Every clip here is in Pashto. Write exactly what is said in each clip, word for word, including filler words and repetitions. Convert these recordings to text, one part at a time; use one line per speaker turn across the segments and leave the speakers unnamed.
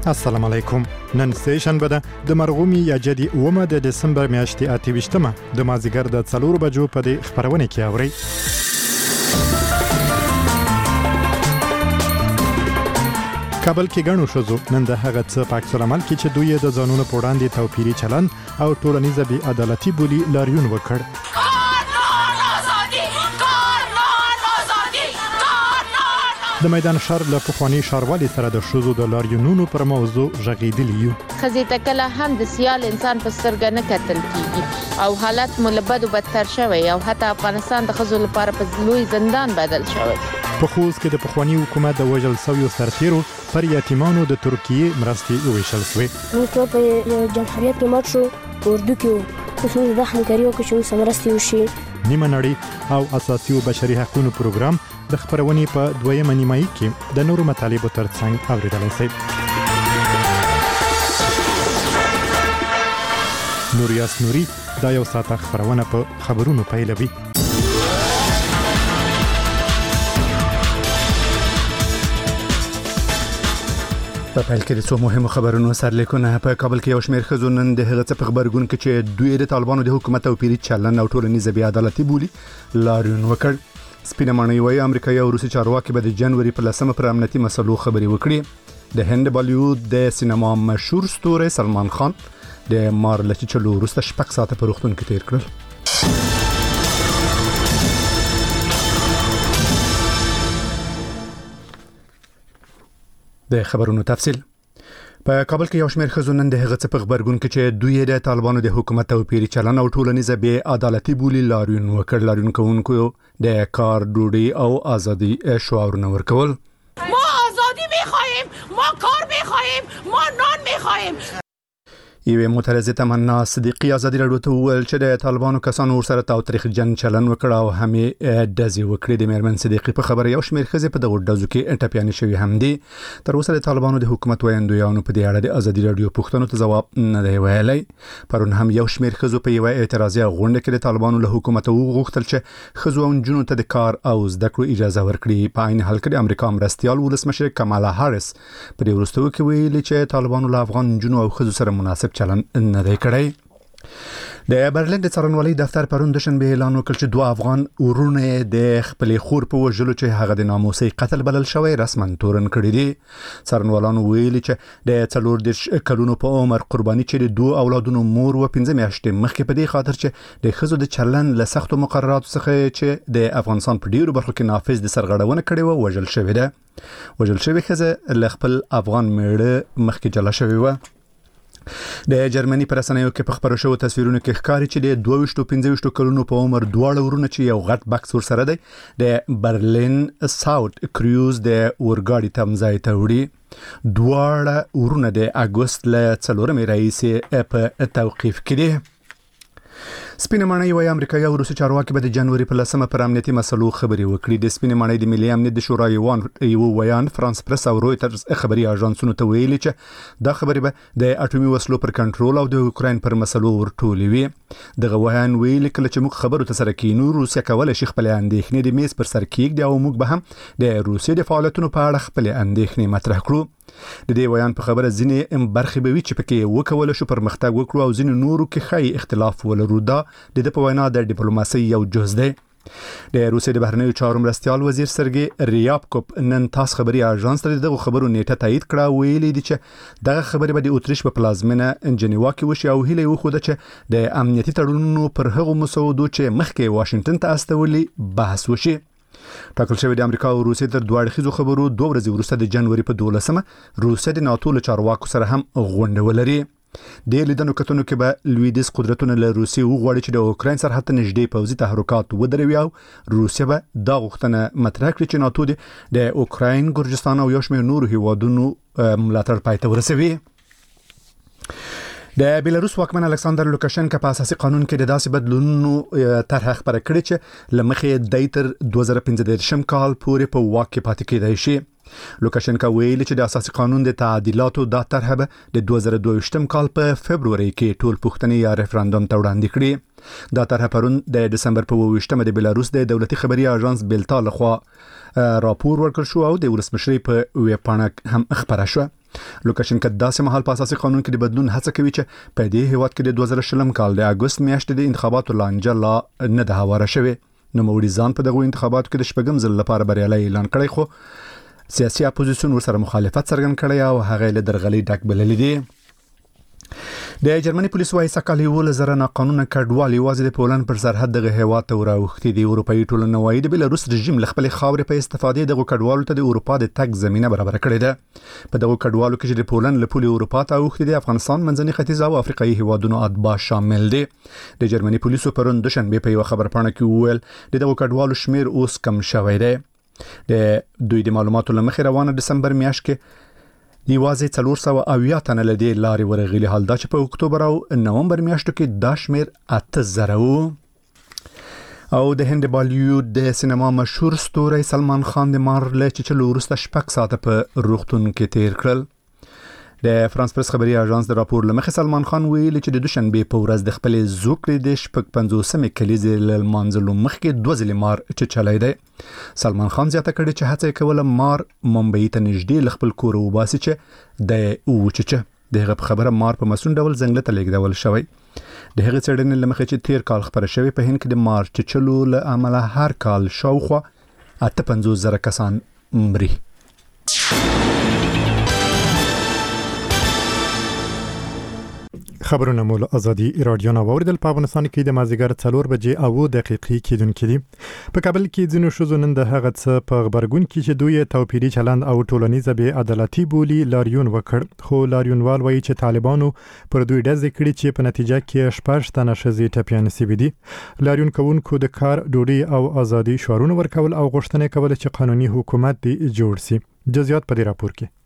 السلام علیکم. نن سه شنبه ده د مرغومي یا جدي اومه د دسمبر میاشتې اته ویشتمه د مازیګر د څلور بجو په دې خبرونه کې اوري. کابل کې غنو شوزو نن د هغه څه په عکس العمل کې چې دوی د ځانونو په وړاندې توپیري چلند او ټولنیزه بې عدالتي بولی لاریون وکړ. د میدان شهر له پخواني ښاروالي سره د ښځو د لاریونونو پر موضوع غږېدلي یو.
ښځې ته کله هم د سیال انسان په سترګه نه کتل کیږي او حالت مو له بدو بدتر شوی او حتی افغانستان د ښځو لپاره په لوی زندان بدل شوی.
په خوست کې د پخواني حکومت د وژل شویو سرتیرو پر یتیمانو د ترکیې مرستې وویشل شوې.
موږ ټول په جمهوریت کې مات شو، اردو کې وو، اوس موږ د همکاري وکړو چې اوس مرستې وشي.
نیمه نړۍ او اساسي او بشري حقوقو پروګرام د خبرونې په دویمه نیمایي کې د نورو مطالبو ترڅنګ اوریدلای شئ. نوریاس نوري دا یو ساعت خبرونه په خبرونو پیلوي. په پیل کې د څو مهمو خبرونو سرلیکونه. په کابل کې یو شمېر ښځو نن د هغه څه په خبرګون کې چې دوی د طالبانو د حکومت او پیری چلن او ټولنیزه بې عدالتي بولي لاریون وکړ. سپینه ماڼۍ وايي امریکایي او روسي چارواکي به د جنوري په لسمه پر امنیتي مسلو خبرې وکړي. د هند بالیوود د سینما مشهور ستوری سلمان خان د مار له چلو وروسته شپږ ساعته په روغتون کې تیر کړل. د خبرونو تفصیل. په کابل کې یو شمېر ښځو نن د هغه څه په خبرګون کې چې دوی د طالبانو د حکومت او پیری چلن او ټولنیزه بې عدالتي بولي لاریون وکړ. لاریون کوونکو د کار، ډوډۍ او ازادي شعارونه ورکول.
ما آزادی می‌خواهیم، ما کار می‌خواهیم، ما نان می‌خواهیم.
یوه معترضه تمنا صدیقی ازادي راډیو ته وویل چې د طالبانو کسانو ورسره تاوتریخجن چلن وکړ او همې دزي وکړي. د میرمن صدیقی په خبره یو شمېر ښځې په دغه ډزو کې ټپیانې شوي هم دي. تر اوسه د طالبانو د حکومت ویاندویانو په دې اړه د ازادي راډیو پوښتنو ته ځواب نه دی ویلی. پرون هم یو شمېر ښځو په یوه اعتراضي غونډه کې د طالبانو له حکومت وغوښتل چې ښځو او نجونو ته د کار او زده کړو اجازه ورکړي. په عین حال کې د امریکا مرستیال ولسمشر کمالا هاریس په دې وروستیو کې ویلي چې طالبانو له افغان نجونو او ښځو سره مناسب چلن نه دی کړی. د برلین د څارنوالۍ دفتر پرون د شنبه اعلان وکړ چې دوه افغان ورونه د خپلې خور په وژلو چې هغه د ناموسي قتل بلل شوی رسما تورن کړی دي. څارنوالانو ویلي چې د څلور دېرش کلونو په عمر قرباني چې د دوه اولادونو مور و پنځه میاشتې مخکې په دې خاطر چې د ښځو د چلن له سختو مقرراتو څخه چې د افغانستان په ډیرو برخو کې نافذ د سرغړونه کړې و وژل شوې ده. وژل شوې ښځه له خپل افغان میړه مخکې جلا شوې و. د جرمني پر رسنیو کې په خبرو شوو تصویرونو کې ښکاري چې د دوه ویشت پنځه ویشت کلونو په عمر دواړه ورونه چې یو غټ بکس ورسره دی د برلین ساوت کریوز د اورګاډي تمځای ته وړي. دواړه ورونه د اګوست له څلورمې راهیسې په توقیف کې دي. سپینه ماڼۍ وايي امریکایي او روسي چارواکي به د جنوري په لسمه پر امنیتي مسلو خبرې وکړي. د سپینه ماڼۍ د ملي امنیت د شورا یو ویان فرانس پرس او رویټرز خبري اژانسونو ته ویلي چې دا خبرې به د اټومي وسلو پر کنټرول او د یوکرين پر مسلو ورټولې وي. دغه ویان ویلي کله چې موږ خبرو ته سره کینو روسیا کولای شي خپل اندېښنې د میز پر سر کېږدي او موږ به هم د روسیې د فعالیتونو په اړه خپل اندېښنې مطرح کړو. د دې ویان په خبره ځینې برخې به وي چې پکې وکول شو پرمختګ وکړو او ځینې نورو کې خی اختلاف ولرو. دا د د په وینا د ډیپلوماسي یو جز دی. د روسیې د بهرنیو چارو مرستیال وزیر سرګي ریابکوپ نن تاس خبري اژانس ته دغه خبرو نیټه تایید کړه. ویلي دي چې دغه خبرې به د اتریش په پلازمینه جنیوا کې وشي او هیله وخوده چې د امنیتي تړونونو پر هغو مسودو چې مخکې واشنگټن ته استولي بحث وشي. ټاکل شوی د امریکا او روسیې تر دوه اړخیزو خبرو دوه ورځې وروسته د جنوري په دولسمه روسیې د ناتو له چارواکو سره هم غونډه ولري. د لیدنو کتنو کې به لویدیز قدرتونه له روسیې وغواړي چې د اوکراین سرحد ته نږدې پوځي تحرکات ودروي او روسیه به دا غوښتنه مطرح کړي چې ناتو د اوکراین، ګرجستان او یو شمېر نورو هیوادونو ملاتړ پای ته ورسوي. د بیلاروس واکمن الکساندر لوکاشنکا په اساسي قانون کې د داسې بدلونونو طرح خبره کړې چې لمخې د تر دوه زره پنځه دیرشم کال پورې په واک کې پاتې کېدای شي. لوکاشنکا ویلي چې د اساسي قانون د تعدیلاتو دا طرح به د دوه زره دوه ویشتم کال په فبروري کې ټول پوښتنې یا ریفرندوم ته وړاندې کړي. دا طرح پرون د دسمبر په اووه ویشتمه د بیلاروس د دولتي خبري اژانس بیلتا لخوا راپور ورکړ شو او د ولسمشرۍ په ویب پاڼه هم خبره شو. لوکاشنکو داسې مهال په اساسي قانون کې د بدلون هڅه کوي چې په دې هیواد کې د دوه زره شلم کال د اگست میاشتې د انتخاباتو لانجه لا نه ده هواره شوې. نو موري ځان په دغه انتخاباتو کې د شپږم ځل لپاره بریالي اعلان کړی، خو سیاسي اپوزیسیون ورسره مخالفت څرګند کړی او هغه له درغلي ډک بللی دی. د جرمني پولیس وايي سکالي ول زره ناقانونه کډوال یوازې د پولند پر سرحد دغه هیواد ته وراوختي دي. اروپאי ټولنه وايي د بیلاروس رژیم له خپل خاورې په استفادې دغه کډوالو ته د اروپا د تګ زمينه برابر کړې ده. په دغه کډوالو کې د پولند له پولي اروپا ته اوختي دي افغانستان، منځني ختیځ او افریقایي هیوادونو اتباع شامل دي. د جرمني پولیسو پرون د شنبه په یو خبرپاڼه کې وویل د دغه کډوالو شمیر اوس کم شوی دی. د دوی د معلوماتو لمخې روانه دسمبر میاشت کې یوازې څلور سوه اویا تنه لدی لارې ورغلي، حال دا چې په اکتوبر او نومبر میاشتو کې دا شمیر اته زره وو. او د هند بالیوډ د سینما مشهور ستوری سلمان خان د مار له چچلو وروسته شپږ ساعته په روغتون کې تیر کړل. د فرانس پریس خبري اژانس د راپور لمخې سلمان خان ویلي چې د دوشنبه په ورځ د خپل زوکړې د شپږ پنځوسمې کلیزې ل مانځلو مخکې دوه ځلې مار چچلای دی. سلمان خان زیاته کړي چې هڅه کوله مار ممبئی ته نږدې ل خپل کور وباسي چې د اوچچه دغه خبره مار په مسون ډول ځنګل ته لیږدول شوی. د هغه څېړنې لمخې چې تیر کال خبره شوی په هند کې د مار چچلو له عمله هر کال شاوخوا اته پنځوس زره کسان مري.
خبرونه مول ازادي رادیو نه اوریدل. په افغانستان کې د مازیګر څلور بجې او دقیقې کېدونکې دي. په کابل کې ځینو شوزو نن د هغه څه په خبرګون کې چې دوی توپیري چلند او ټولنیزه بې عدالتي بولی لاریون وکړ، خو لاریونوال وایي چې طالبانو پر دوی ډزې کړې چې په نتیجه کې شپږ تنه ښځې ټپیان شوي دي. لاریون کوونکو د کار، ډوډۍ او ازادي شعارونه ورکول او غوښتنه کوله چې قانوني حکومت دی جوړ شي. جزئیات په دې راپور کې.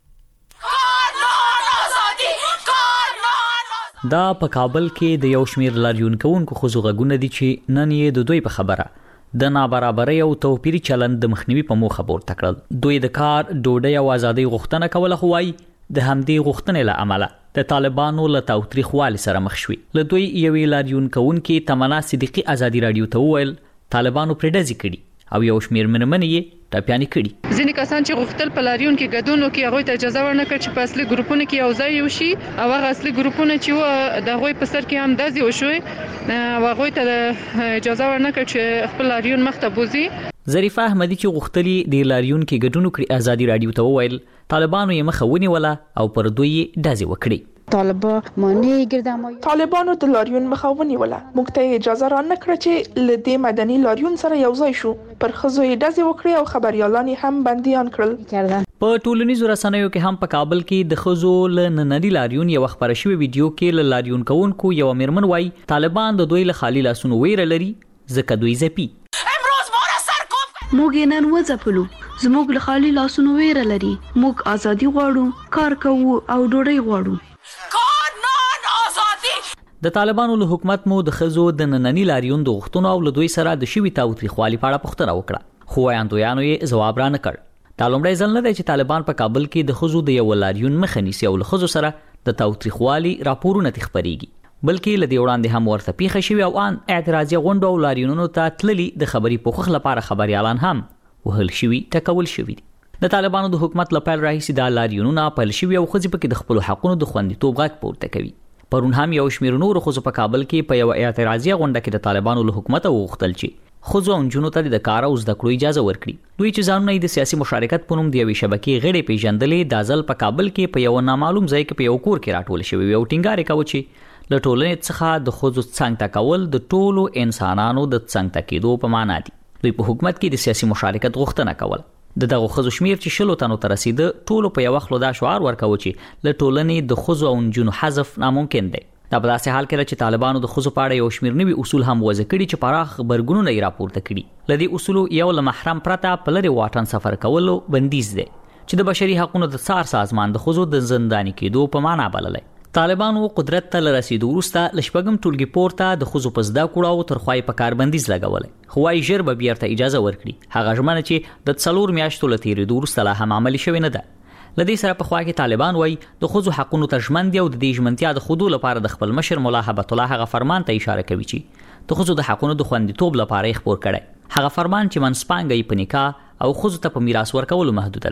دا په کابل کې د یو شمیر لاریون کوونکو خزو غږونه دي چې نن یې د دوی په خبره د نابرابرۍ او توپیري چلند د مخنیوي په موخه پورته کړل. دوی د کار، ډوډۍ او ازادۍ غوښتنه کوله، خو وايي د همدې غوښتنې له امله د طالبانو له تاوتریخوالي سره مخ شوي. له دوی یوې لاریون کوونکي تمنا صدیقي ازادي رادیو ته وویل طالبانو پرې ډزې کړي او یو شمیر منمنې یې ټپیانې کړي.
ځینې کسان چې غوښتل په لاریون کې ګډون وکړي هغوی ته اجازه ورنکړه چې په اصلي ګروپونو کې یو ځای وشي، او هغه اصلي ګروپونه چې وو د هغوی په سر کې هم ډزې وشوې او هغوی ته اجازه ورنکړه چې خپل لاریون مخته بوځي.
ظریفه احمدي چې غوښتلي د لاریون کې ګډون وکړي ازادي رادیو ته وویل طالبانو یې مخه ونیوله او پر دوی یې ډزې وکړي.
طالبانو د لاریون مخه ونیوله، موږ ته اجازه را نه کړه چې له دې مدني لاریون سره یو ځای شو. پر ښځو یې ډزې وکړې او خبریالان یې هم بندیان کړل.
په ټولنیزو رسنیو کې هم په کابل کې د ښځو له ننني لاریون یو خبره شوې ویډیو کې له لاریون کوونکو یو میرمن وایي طالبان د دوی له خالي لاسونو ویره لري ځکه دوی ځپي.
موږ نن وځپلو، زموږ له خالي لاسونو ویره لري، موږ ازادي غواړو، کار کوو او ډوډۍ غواړو.
د طالبانو له حکومت مو د خزو د ننني لاریون د غوښتنو او له دوی سره د شوي تاوتریخوالي په اړه پوښتنه وکړه، خو وایاندویانو یې ځواب را نه کړ. دا لومړی ځل نه دی چې طالبان په کابل کې د خزو د یو لاریون مخه نیسي او له خزو سره د تاوتریخوالي راپورونه خپرېږي، بلکې له دې وړاندې هم ورته پیښه شوې او ان اعتراضي غونډو او لاریونونو ته تللي د خبري پوښښ لپاره خبريالان هم وهل شوي ټکول شوي دي. د طالبانو د حکومت لپاره راهیسي د لاریونونو پیل شوي او خزي پکې د خپل حقونو د خوندیتوب غږ پورته کوي. پرون هم یو شمیر نور خزو په کابل کې په یو اعتراضي غونډه کې د طالبانو له حکومت وغوښتل چې خزو او جنونو ته د کار او زده کړو اجازه ورکړي. دوی چې ځانونه د سیاسي مشارکت په نوم د یوې شبکې غړي پیژندلې د ځل په کابل کې په یو نامعلوم ځای کې په یو کور کې راټول شوی او ټینګار کوي چې له ټولنې څخه د خزو څنګ تا کول د ټولو انسانانو د څنګ تا کېدو په معنا دي. دوی په حکومت کې د سیاسي مشارکت غوښتنه کوله. د دغه خزو شمیر چې شلو تنو ته رسیده ټولو په یو وخت دا شعار ورکاوه چې له ټولنې د خزو او جنونو حذف ناممکن دی. دا په داسې حال کې چې طالبانو د خزو په اړه یو شمیر نوي اصول هم وضع کړي چې پراخ خبرګونونه یې راپورته کړي. لدی اصولو یو له محرم پرته په لري واټن سفر کولو بندیز دی چې د بشري حقوقو د څار سازمان د خزو د زنداني کېدو په معنا بللی. طالبانو قدرت ته رسیدو وروسته لشپږم ټولګي پورته د خزو په زده کړو او ترخوای په کار بندیز لګولای، خو وايي ژر به بیرته اجازه ورکړي. هغه ژمنه چې د څلور میاشتو له تیریدو وروسته لا هم عملي شوې نه ده. لدې سره په خوا کې طالبان وايي د خزو حقونو ته ژمن دي او د دې ژمنتیا د خودو لپاره د خپل مشر مولا هبت الله هغه فرمان ته اشاره کوي چې د خزو د حقونو د خوندیتوب لپاره خبر کړي. هغه فرمان چې منځپانګه یې په نکاح او خزو ته په میراث ورکولو محدود ده،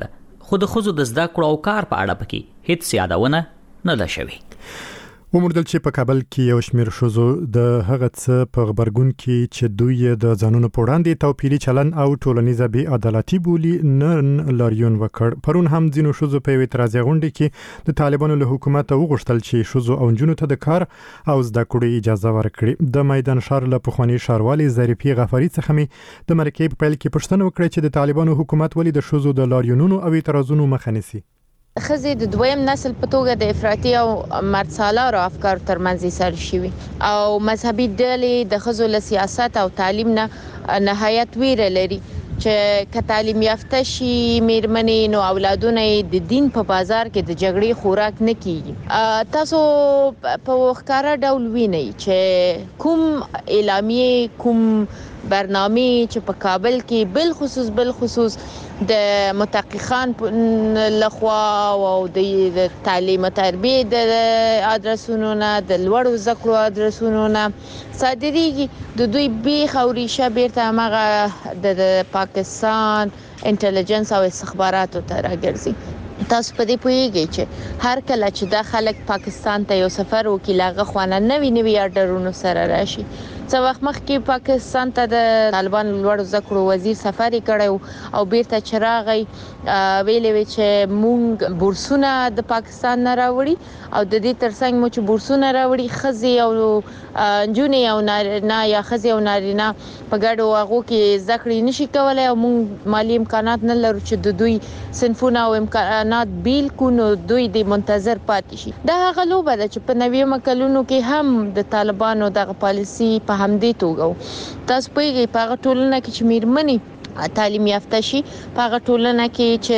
خو د ښځو د زده کړو او کار په اړه پکې هیڅ یادونه نه ده شوې.
وموندل چې په کابل کې یو شمېر ښځو د هغه څه په غبرګون کې چې دوی د ځانونو په وړاندې توپیري چلن او ټولنیزه بې عدالتي بولي نن لاریون وکړ. پرون هم ځینو ښځو په یوې اعتراضي غونډه کې د طالبانو له حکومته وغوښتل چې ښځو او نجونو ته د کار او زده کړې اجازه ورکړي. د میدان ښار له پخواني ښاروالي ظریفې غفاري څخه مې د مرکې په پیل کې پوښتنه وکړه چې د طالبانو حکومت ولې د ښځو د لاریونونو او اعتراضونو مخه نیسي.
خزي د دویم نسل په توګه د افراطي او مرسالارو افکار ترمنځ سر شوي او مذهبي ډلې د خزو له سیاست او تعلیم نه نهایت ویره لري چې که تعلیم یافته شي میرمنې نو اولادونه د دین په بازار کې د جګړې خوراک نه کیږي. تاسو په ښکارا ډول وینئ چې کوم اعلامیه کوم برنامه چې په کابل کې بل خصوص بل خصوص د متحققان لخوا او د تعلیم او تربیه د ادرسونو نه د لوړو زده کړو ادرسونو نه صادریږي د دوی بیخ او ریشه بیرته هغه د پاکستان انټيليجنس او استخباراتو ته راګرځي. تاسو په دې پوهیږئ چې هر کله چې د خلک پاکستان ته یو سفر وکړي لاغه خوانه نوي نوي اډرونو سره راشي. څو وخت مخکې پاکستان ته د طالبان لوړ ذکر وزیر سفر کړو او بیرته چراغي ویلې وی چې مونږ بورسونه د پاکستان نه راوړي او د دې ترڅنګ مو چې بورسونه راوړي خزي او جونی او نارینه یا خزي او نارینه په ګډو هغه کې ذکر نشي کولای او مونږ مالی امکانات نه لرو چې د دوی صنفونه او امکانات بیل کو نو دوی د منتظر پاتې شي. دا هغه لوبه ده چې په نوي مکلونو کې هم د طالبانو دغه پالیسی په همدې توګه تاسو په هغه ټولنه کې چې میرمنې تعلیم یافته شي په هغه ټولنه کې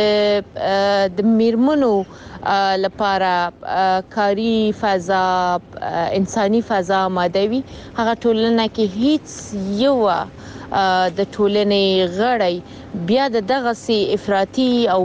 چې د میرمنو لپاره کاری فضا انساني فضا مادوي هغه ټولنه کې هیڅ یو د ټولنې غړي بیا د دغه سي افراطي او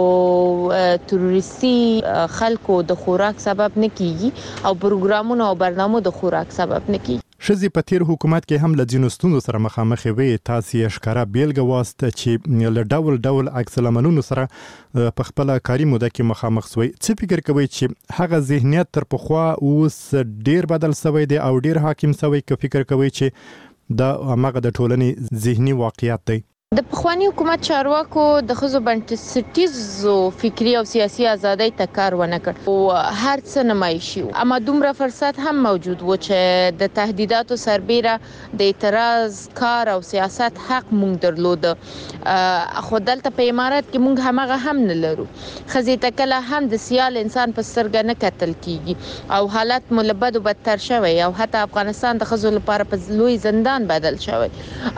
تروریستي خلکو د خوراک سبب نه کیږي او پروګرامونو او برنامو د خوراک سبب نه کیږي.
شذې په تیر حکومت کې هم له ځینو ستونزو سره مخامخ وي. تاسو یې ښکارا بیلګه واست چې له ډول ډول عکس العملونو سره په خپل کاري موده کې مخامخ شوي. څه فکر کوي چې هغه ذهنیت تر پخوا اوس ډیر بدل شوی دی او ډیر حاکم شوی که فکر کوي چې دا هغه د ټولنې ذهني واقعیت دی؟
د پخوانی حکومت چارواکو د خزو بنسټیزو فکری او سیاسي ازادۍ ته کار ونه کړ او هر څه نمایشي اما دومره فرصت هم موجود و چې د تهدیداتو سربېره د اعتراض کار او سیاست حق مونږ درلود. خو دلته په امارات کې مونږ همغه هم نه لرو. خزي تکله هم د سیال انسان په سترګه نه کتل کیږي او حالت ملبد او بدتر شوی او حتی افغانستان د خزو لپاره په لوی زندان بدل شوی.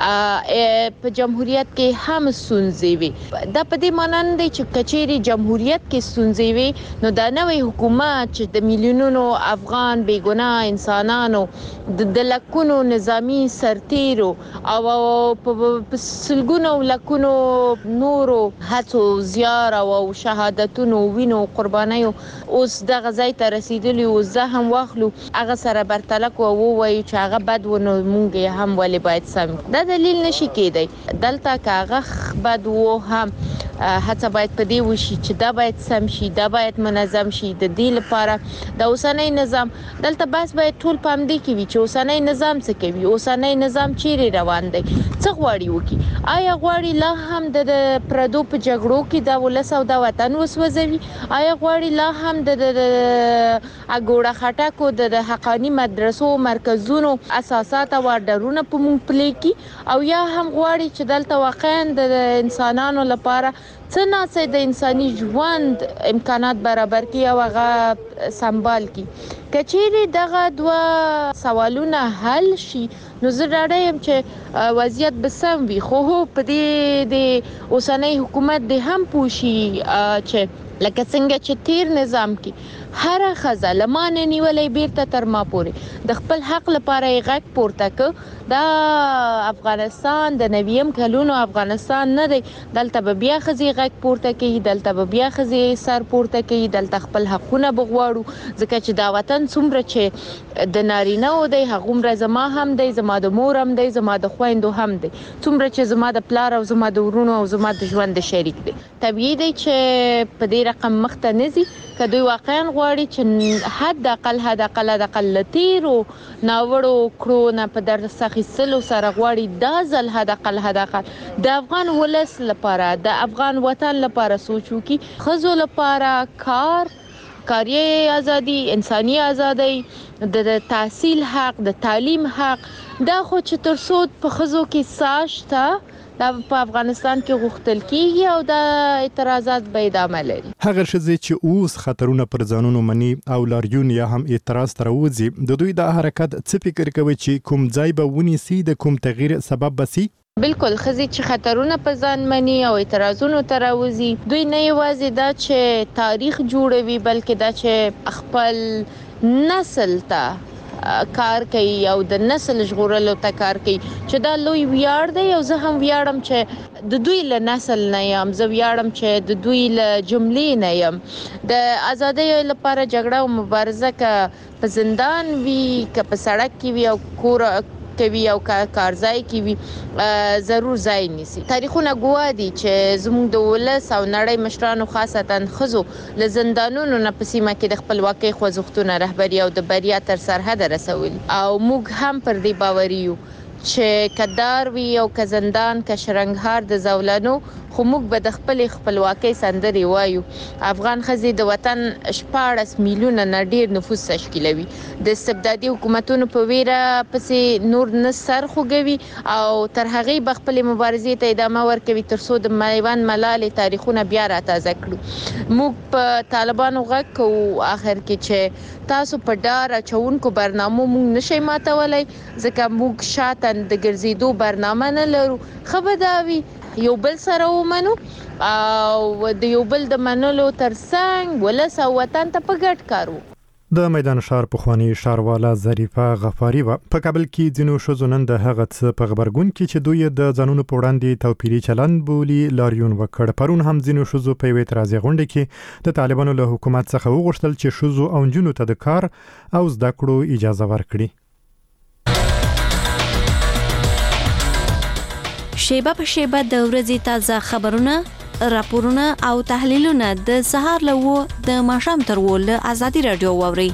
په جمهوریت کې هم ستونزې وي. دا په دې معنی نه دی چې کچېری جمهوریت کې ستونزې وي نو دا نوې حکومت چې د میلیونونو افغان بیګناه انسانانو د لکونو نظامی سرتیرو او په سلګونو لکونو نورو هڅو زیار او شهادتونو وینو قربانیو اوس د غزای ته رسیدلی او زه هم واخلو هغه سره برتلک او وایي چې هغه بد ونه مونږ هم ولې باید سم. دا دلیل نشي کېدی. دلته کاغه بد وو هم هڅه باید په دې وشي چې دا باید سم شي دا باید منظم شي. د دې لپاره د اوسنۍ نظام دلته بس باید ټول پام دی کوي چې اوسنۍ نظام څه کوي اوسنۍ نظام چیرې روان دی څه غواړي وکي. آیا غواړي لا هم د پردو په جګړو کې د ولس او د وطن وسوځوي؟ آیا غواړي لا هم د اګوړه خټکو د حقانی مدرسو مرکزونو اساسات او ډرونه په مونږ پلي کی او یا هم غواړي چې دلته واقعا د انسانانو لپاره څه ناسه د انساني ژوند امکانات برابر کی او هغه سنبال کی. کچېری دغه دوه سوالونه حل شي نو زه ډاډه یم چې وضعیت به سم وي. خو په دې د اوسنۍ حکومت د هم پوښي چې لکه څنګه چې تیر نظام کې هر خزه لمانه نیولې بیرته تر ما پورې د خپل حق لپاره غږ پورته ک. دا افغانستان د نویم کلونو افغانستان نه دی. دلته به بیا خزي غږ پورته کوي دلته به بیا خزي سر پورته کوي دلته خپل حقونه بغواړو ځکه چې دا وطن وطن څومره چې د نارینه او د هغومره زما هم دی، زما د مور هم دی، زما د خويندو هم دی، څومره چې زما د پلار او زما د ورونو او زما د ژوند شریک دی. طبيعي دی چې په دې رقم مخته نزي کدوې واقعا غواړي چې حد اقل حد اقل د قلتیرو ناوړو کړو نه په درس اخیستلو سره غواړي دا ځل حد اقل حد اقل د افغان ولس لپاره د افغان وطن لپاره سوچو کی خزو لپاره کار کاری ازادي، انساني ازادي، د تحصیل حق، د تعلیم حق، دا خو چې تر څو په خزو کې ساشته دا په افغانستان کې غوښتل کیږي او د اعتراضات به ادامه لري.
هغه شزه چې اوس خطرونه پر ځانونو مني او لاریون یا هم اعتراض تر وځي د دوی د حرکت څه فکر کوي چې کوم ځای به ونیسي د کوم تغییر سبب بسي؟
بالکل خزي چې خطرونه په ځان مني او اعتراضونو تر وځي دوی نه یوازې دا چې تاریخ جوړوي بلکې دا چې خپل نسل ته کار کوي او د نسل ژغورلو ته کار کوي چې دا لوی ویاړ دی او زه هم ویاړم چې د دوی له نسل نه یم، زه ویاړم چې د دوی له جملې نه یم. د ازادۍ لپاره جګړه او مبارزه که په زندان وي که په سړک کې وي او کور کوي او کارځای کې وي ضرور ځای نیسي. تاریخونه ګواه دي چې زموږ د ولس او نړۍ مشرانو خاصتا خزو له زندانونو نه په سیمه کې د خپلواکۍ خوځښتونه رهبري او د بریا تر سرحد رسولي او موږ هم پر دې باوري یو چې کدار وی او که زندان که شرنګهار د زولانو خو موږ به د خپل خپلواکۍ سندري وایو. افغان خزي د وطن شپاړس میلیونه نه ډیر نفوس تشکیلوي. د استبدادي حکومتونو په ویره پسې نور نه سر خوګوي او تر هغه به خپل مبارزې ته ادامه ورکوي تر څو د میوان ملالې تاریخونه بیا را تازه کړو. موږ په طالبانو غږ کوو اخر کې چې تاسو په ډار اچونکو برنامه موږ نشي ماتولای ځکه موږ شاته د ګرځېدو برنامه نه لرو. خبرداوي یو بل سره ومنو او د یو بل د منلو ترڅنګ ولس او وطن ته په ګډ کارو.
د میدان شهر پخوانی ښارواله ظریفه غفاری و په کابل کې ځینو ښځو نن د هغه څه په خبرګون کې چې دوی د ځانونو په وړاندې توپیري چلند بولي لاریون وکړ. پرون هم ځینو ښځو په یوې اعتراضي غونډه کې د طالبانو له حکومت څخه وغوښتل چې ښځو او نجونو ته د کار او زده کړو اجازه ورکړي.
شیبه په شیبه د ورځې تازه خبرونه، راپورونه او تحلیلونه د سهار له و د ماښام تر و له ازادي رادیو واوري.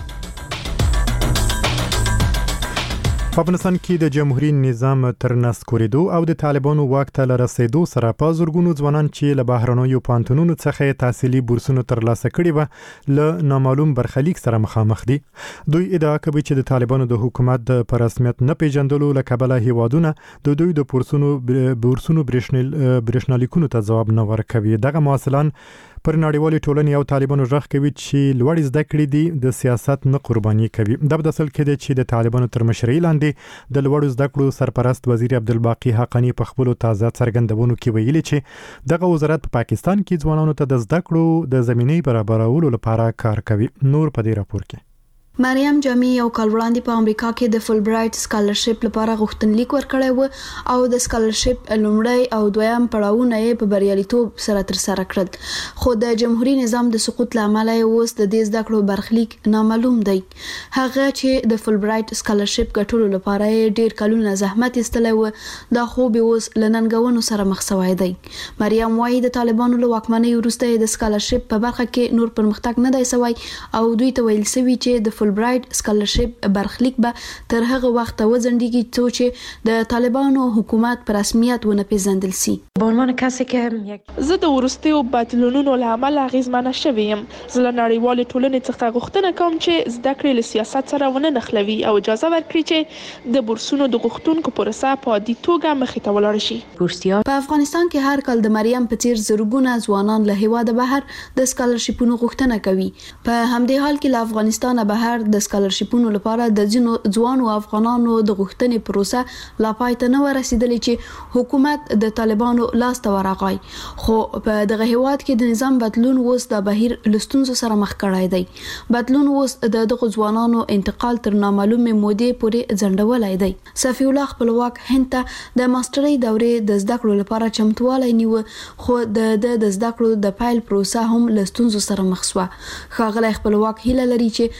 په افغانستان کې د جمهوریت نظام تر نسکورېدو او د طالبانو واک ته رسیدو سره په زورګونو ځوانان چې له بهرنیو پانتونونو څخه تحصیلي بورسونو ترلاسه کړي و له نامعلوم برخلیک سره مخامخ دي. دوی ادعا کوي چې د طالبانو د حکومت د پر رسمیت نه پیژندلو له کبله هیوادونه د دوی د بورسونو بورسونو برېښنالیکونو ته ځواب نه ورکوي. دغه محصلان پر نړیوالې ټولنې او طالبانو ژغ کوي چې لوړ زده کړې دي د سیاست نه قرباني کوي. دا په اصل کې دی چې د طالبانو تر مشرۍ لاندې د لوړ زده کړو سرپرست وزیر عبدالباقی حقانی په خپل تازه څرګندونو کې ویلي چې دغه وزارت په پاکستان کې ځوانانو ته د زده کړو د زمینې برابرولو لپاره کار کوي. نور په دې راپور کې
مریم جامی یو کال وړاندې په امریکا کې د فل برایټ سکالرشپ لپاره غوښتنلیک ورکړی و او د سکالرشپ لومړی او دویم پړاوونه یې په بریالیتوب سره ترسره کړل. خو د جمهوریت نظام د سقوط له امله اوس د دې زده کړو برخلیک نامعلوم دی. هغه چې د فل برایټ سکالرشپ ګټلو لپاره ډیر کلونه زحمت ایستلی و دا خو به اوس له ننګونو سره مخ شوی دی. مریم وايي د طالبانو له واکمنۍ وروسته د سکالرشپ په برخه کې نور پرمختګ نه دی شوی او دوی ته ویل شوی چې د فل برایټ سکالرشپ برخلیک به تر هغه وخت وځنډیږي چې د طالبانو حکومت په رسمیت ونه پیژندل شي.
به عنوان کسی که زه د وروستیو بدلونونو له امله اغیزمنه شوې یم، زه له نړیوالې ټولنې څخه غوښتنه کوم چې زده کړې له سیاست سره ونه نښلوي او اجازه ورکړي چې د بورسونو د غوښتونکو پروسه په عادي توګه مخې ته ولاړ شي.
په افغانستان کې هر کال د مریم په څیر زرګونه ځوانان له هیواده بهر د سکالرشپونو غوښتنه کوي. په همدې حال کې له افغانستان بهر د سکالرشپونو لپاره د ځینو ځوانو افغانانو د غوښتنې پروسه لا پای ته نه ورسېدلې چې حکومت د طالبانو لاس ته ورغی. خو په دغه هیواد کې د نظام بدلون اوس د بهیر لستونزو سره مخ کړای دی. بدلون اوس د دغه ځوانانو انتقال تر نامعلومه مودې پورې ځنډولای دی. صفی الله خپلواک هند ته د ماسترۍ دورې د زده کړو لپاره چمتووالی نیو خو د د زده کړو د پایل پروسه هم لستونزو سره مخ شوه. ښاغلی خپلواک هیله لري چې زه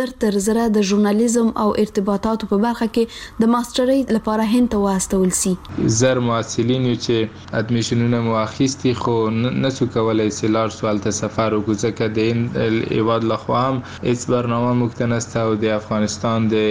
زر تر زره د ژورنالیزم او ارتباطاتو په برخه کې د ماسترۍ لپاره هند ته واستول سي.
زر محصلین چې ادمیشنونه مواخیستي خو نسو کولای چې لار سوال ته سفر وکړي ځکه د هند ایواد لخوا هم هیڅ برنامه مکتنسته او د افغانستان د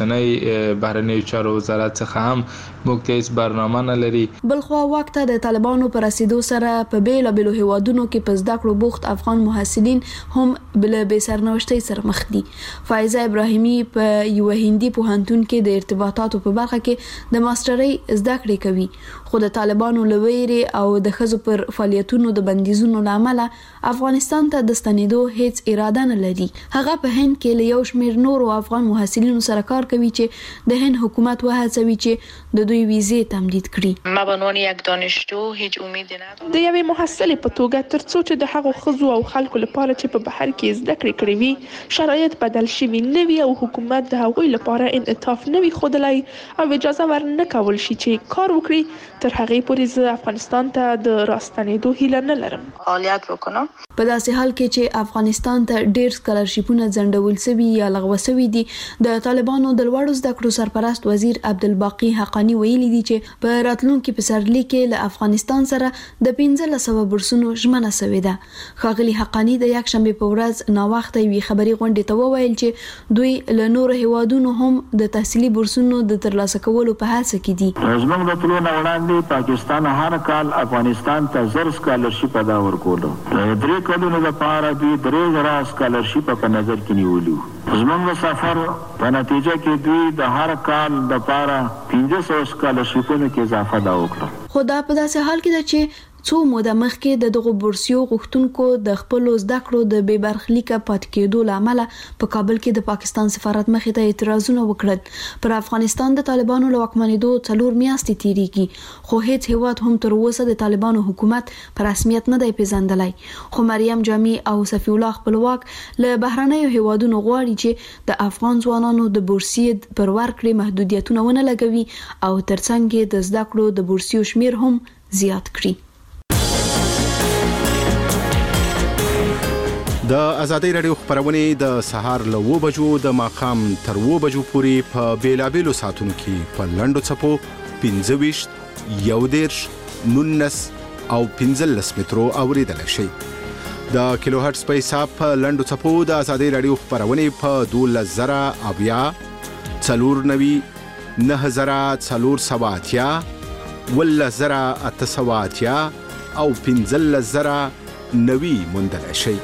اوسنۍ بهرنی چارو وزارت څخه هم موږ هیڅ برنامه نه لري.
بلخوا وخت د طالبانو پر رسیدو سره په بیل بیلو هیوادونو کې په زده کړو بوخت افغان محصلین هم بل به سرنوشتي سره مخ دي. فایزه ابراهیمی په یو هندي پوهنتون کې د ارتباطاتو په برخه کې د ماسترۍ زده کړې کوي خو د طالبانو لویري او د خزو پر فعالیتونو د بندیزونو لامل افغانستان ته د ستنېدو هیڅ اراده نه لري. هغه په هند کې له یو شمېر نورو افغان محصلینو سره کار کوي چې د هند حکومت وهڅوي چې د دوی ویزې تمدید کړي.
ما به عنوان یک دانشجو هیڅ امید ندارم.
د یوې محصلې په توګه ترڅو چې د هغو خزو او خلکو لپاره چې په بهر کې زده کړې کړې وي شرایط بدل شوي نه وي او حکومت د هغوی لپاره انعطاف نه وي ښودلی او اجازه ورنه کول شي چې کار وکړي، تر هغې پورې زه افغانستان ته د راستنېدو هیله نه لرم.
فعالیت وکړم.
په داسې حال کې چې افغانستان ته ډېر سکالرشیپونه ځنډول شوي یا لغوه شوي دي، د طالبانو د لوړو زده کړو سرپرست وزیر عبدالباقي حقانی ویلي دي چې په راتلونکي پسرلي کې له افغانستان سره د پنځلس سوه بورسونو ژمنه شوې ده. ښاغلي حقانی د یکشنبې په ورځ ناوخته یوې خبري غونډې ته وویل چې دوی له نورو هیوادونو هم د تحصیلي بورسونو د ترلاسه کولو په هڅه کې دي.
زموږ د تلو نه وړاندې پاکستان هر کال افغانستان ته زر سکالرشیپ ادا ورکولو. درې کلونو لپاره دوی درې زره سکالرشیپ په نظر کې نیولي. زموږ سفر په نتیجه کې دوی د هر کال لپاره پنځه سوه سکالرشیپونو کې اضافه دا وکړه.
خو دا په داسې حال کې ده چې څو موده مخکې د دغو بورسیو غوښتونکو د خپل زده کړو د بې برخلیکه پاتې کېدو لامل په کابل کې د پاکستان سفارت مخې ته اعتراضونه وکړل. پر افغانستان د طالبانو له واکمنېدو څلور میاشتې تېرېږي خو هیڅ هیواد هم تر اوسه د طالبانو حکومت په رسمیت نه دی پیژندلی. خو مریم جامع او صفی الله خپلواک له بهرنیو هیوادونو غواړي چې د افغان ځوانانو د بورسیې پر ورکړې محدودیتونه ونه لګوي او ترڅنګ د زده کړو د بورسیو شمیر هم زیات کړي.
د ازادي رادیو خبرونه د سهار له و بجو د ماقام تر و بجو پورې په بیلابېلو ساعتونو کې په لندو چپو پنځه ویشت یو دیرش نونس او پنځلس مترو اوریدل شي. د کیلو هرتز په حساب په لندو چپو د ازادي رادیو خبرونه په دولس زره اویا څلور نوي نه زره څلور سواتیا ولس زره اته سواتیا او پنځلس زره نوي موندل شي.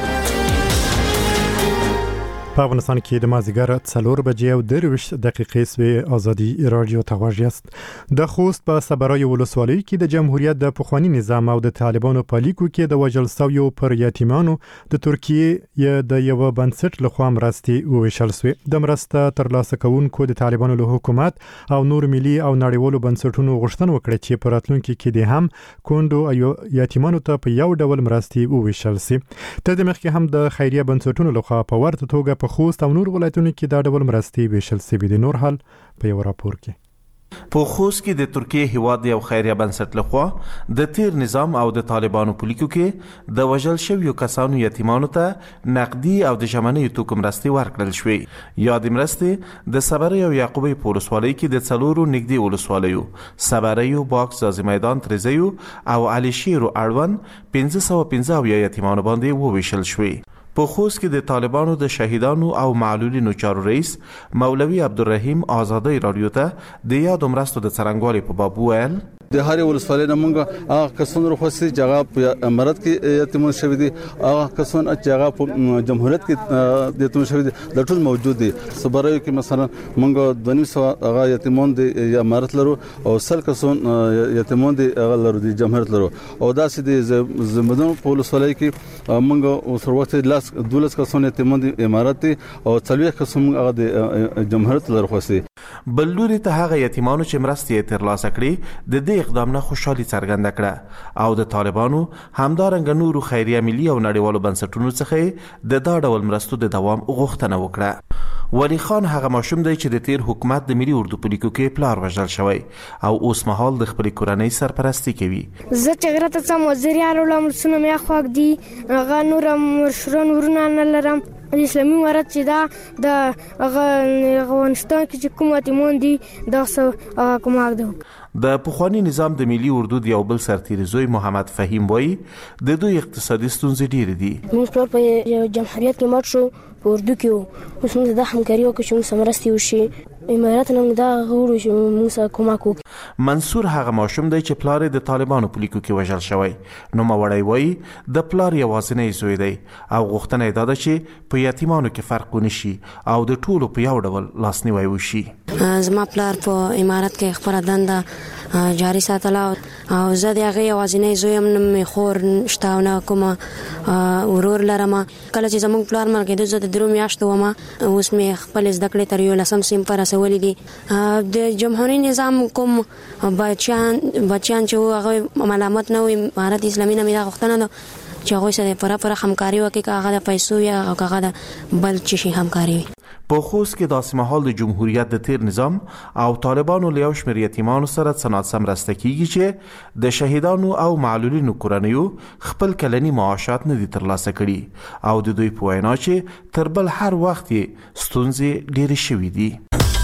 په افغانستان کې د مازیګر څلور بجې او درویش دقیقې سوی ازادي رادیو ته غواړي است. د خوست په صبرای ولسوالۍ کې د جمهوریت د پخوانی نظام او د طالبانو په لیکو کې د وژل شویو پر یتیمانو د ترکیه د یو بنسټ لخوا مرستې وویشل شوې. د مرسته ترلاسه کوونکو د طالبانو له حکومت او نور ملي او نړیوالو بنسټونو غوښتنه وکړه چې په راتلونکي کې د هم کونډو او یتیمانو ته په یو ډول مرستې وویشل شي. تر دې مخکې هم د خیریه بنسټونو لخوا په ورته توګه په خوست او نور ولایتونو کې دا ډول مرستې ویشل شوي دي. نور حال په یو راپور کې.
په خوست کې د ترکیه هیواد یو خیریه بنسټ لخوا د تیر نظام او د طالبانو په لیکو کې د وژل شویو کسانو یتیمانو ته نقدي او د ژمنې توکو مرستې ورکړل شوې. یادې مرستې د صبرۍ او یعقوبۍ په ولسوالۍ کې د څلورو نږدې ولسوالیو صبرۍ، باکس، زازي میدان، تریزیو او علي شیر اړوند پنځه سوه پنځه اویا یتیمانو باندې وویشل شوې. په خوست کې د طالبانو د شهیدانو او معلولینو چارو رئیس مولوي عبدالرحیم آزادۍ رادیو ته د یادو مرستو د څرنګوالي په باب وویل.
د هرې ولسوالۍ نه موږ هغه کسان راخوستي چې هغه په امارت کې یتیمان شوي دي، هغه کسان چې هغه په جمهوریت کې یتیمان شوي دي د ټول موجود دي. صبرایو کې مثلا موږ دوه نیم سوه هغه یتیمان دي امارت لرو او سل کسان یتیمان دي هغه لرو د جمهوریت لرو او داسې د زمدان په ولسوالۍ کې موږ اوس وخت دولس کسان یتیمان دي امارت دي او څلوېښت کسان هغه د جمهوریت لرو خوستي.
بل لوري ته هغه یتیمانو چې مرستې ترلاسه کړي د دې اقدام نه خوشحالي څرګنده کړه او د طالبانو همدارنګه نورو خیریه ملي او نړیوالو بنسټونو څخه د دا ډول مرستو د دوام غوښتنه وکړه. ولی خان هغه ماشوم دی چې د تیر حکومت د ملي اردو په لیکو کې پلار وژل شوی او اوس مهال د خپلې کورنۍ سرپرستي کوي.
زه چې غره ته ځم وزیر یار ولم سونه مې خوښ دي هغه نور مشران ورونه نه لرم اسلامي امارت چې دا د افغانستان کې چې کوم یتیمان دي دا څه کومه ده.
د پخوانی نظام د ملي اردو د یو بل سرتیری زوی محمد فهیم وایي د دوی اقتصادي ستونزې ډېرې دي.
موږ ټول په جمهوریت کې مات شو په اردو کې وو، اوس موږ د همکاري وکړو چې موږ سره مرستې وشي. امارات نه موږ دا غواړو چې موږ سره کومک وکړي.
منصور هغه ماشوم دی چې پلار د طالبانو په لیکو کې وژل شوی. نوموړی وایي د پلار یوازینی زوی دی او غوښتنه یې دا ده چې په یتیمانو کې فرق ونه شي او د ټولو په یو ډول لاسنیوی وشي.
زما پلار په امارات کې خپله دنده جاري ساتله او زه د هغې یوازینی زوی یم، نه مې خور شته او نه کومه ورور لرم. کله چې زموږ پلار مړ کېده زه د درو میاشتو وم، اوس مې خپلې زده کړې تر یولسم صنف ته رسولې دي. د جمهوري نظام کوم بچیان بچیان چې وو هغه ملامت نه وي. امارت اسلامي نه مې دا غوښتنه ده چې هغوی سره پوره پوره همکاري وکړي، که هغه د پیسو یا که هغه د بل څه شي همکاري وي.
په خوست کې داسې مهال د جمهوریت د تیر نظام او طالبانو له یو شمېر یتیمانو سره څه ناڅه مرسته کیږي چې د شهیدانو او معلولینو کورنیو خپل کلني معاشات نه دي ترلاسه کړي او د دوی په وینا چې تر بل هر وخت یې ستونزې ډېرې شوي دي.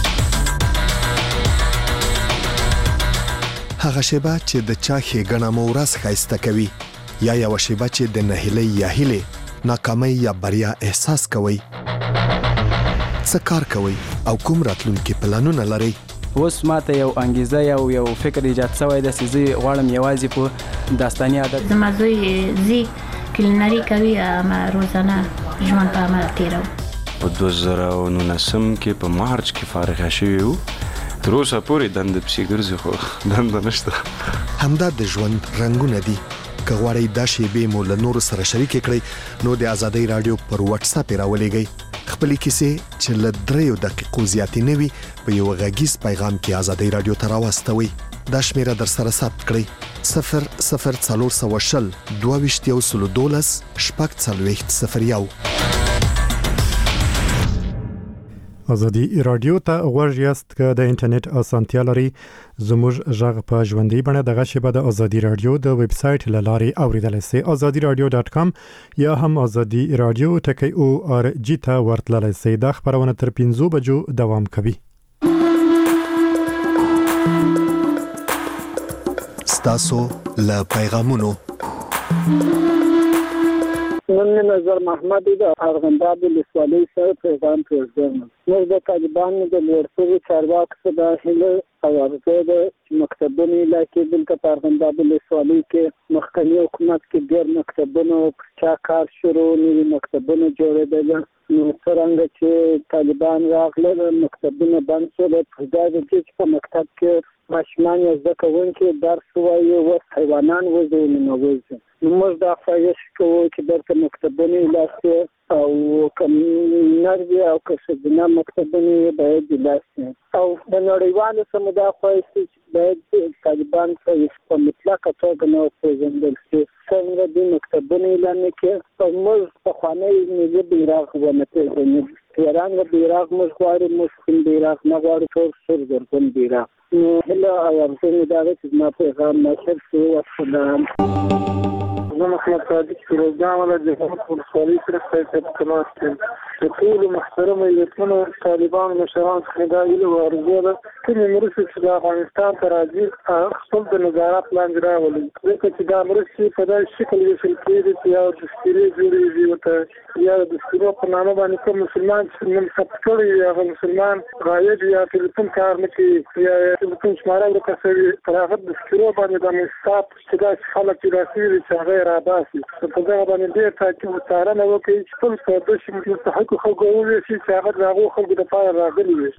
هغه شیبه چې د چا ښېګڼه مو ورځ ښایسته کوي، یا یوه شیبه چې د نهیلۍ یا هیلې ناکامۍ یا بریا احساس کوئ. څه کار کوئ او کوم راتلونکي پلانونه لرئ؟
اوس ماته یو انګیزه یو یو فکر ایجاد شوی دی چې زه غواړم یوازې په داستاني عادت
زما زوی زی کلینري کوي، اما روزانه ژوند په عمل تیرو.
په دوه زره او نولسم کې په مارچ کې فارغه شوي وو، تر اوسه پورې دنده پسې ګرځي خو دنده نشته.
همدا د ژوند رنګونه دي. که غواړئ دا شیبې مو له نورو سره شریکې کړئ نو د ازادۍ راډیو پر واتس اپ یې راولېږئ. خپلې کیسې چې له دریو دقیقو زیاتې نه وي په یو غږیز پیغام کې ازادۍ راډیو ته راواستوئ. دا شمیره در سره ثبت کړئ: صفر صفر څلور سوه شل دوه ویشت یو سلو دولس شپږ څلوېښت صفر یو.
ازادي رادیو ته غوږ یاست که د انټرنیټ اسانتیا لري. زموږ غږ په ژوندۍ بڼه دغه شیبه د ازادي رادیو د ویب سایټ له لارې اوریدلی سئ. ازادي رادیو ډاټ کام یا هم ازادي رادیو ټکی او ار جی ته ورتللی سئ. دا خپرونه تر پنځو بجو دوام کوي.
ستاسو له پیغامونو
نن نظر محمد د ارغنداب ولسوالۍ سره پیغام پرېږدم. موږ د طالبانو د لوړ چارواکو څخه دا هیله او ارزو ده چې مکتبونه علاقې دلته په ارغنداب ولسوالۍ کې مخکني حکومت کې ډېر مکتبونه چا کار شروع نوي مکتبونه جوړېدل، نو څرنګه چې طالبان راغله مکتبونه بند شول. په دا د دې چې په مکتب کې ماشومان یا زده کوونکي درس وایي، اوس حیوانان وځي ننوځي. نو موږ دا خواهش کوو چې دلته مکتبونه علاقې او که نر وي او که ښځینه مکتبونه باید علاقې او د نړیوالو سره مو دا خواهش دی چې باید طالبان په مطلقه توګه نه وپېژندل شي. څنګه دې مکتبونه اعلان کړي او موږ پخوانی ملي بیرغ ونه پېژنو. تیرانګه بیرغ موږ غواړو، موږ سپین بیرغ نه غواړو، ټول سور زرغون بیرغ. نو هیله او ارزو مې دا ده چې زما پیغام نشر شي. والسلام.
زه محمد صادق فیروزجان ولد د هرات ولسوالۍ سره په تماس کې د ټولو محترمو علتونو طالبانو مشرانو څخه دا هیله او ارزو ده کومې مرستې چې د افغانستان ته راځي خپل د نظارت لاندې راولي، ځکه چې دا مرستې په داسې شکل ویشل کېږي چې یا دستګیرې جوړېږي ورته یا د دستګیرو په نامه باندې کوم مسلمان چې نوم ثبت کړی وي هغه مسلمان غایب یا ټلیفون کار نه کوي یا ټلیفون شماره ورکوي، پر هغه دستګیرو باندې د حساب چې داسې خلک چې راسي دي چې هغه راباسي. په دغه باندې ډېر تاکید او څارنه وکړي چې خپل څه د مستحقو خلکو وویسي چې هغه د هغو خلکو دپاره راغلي وي.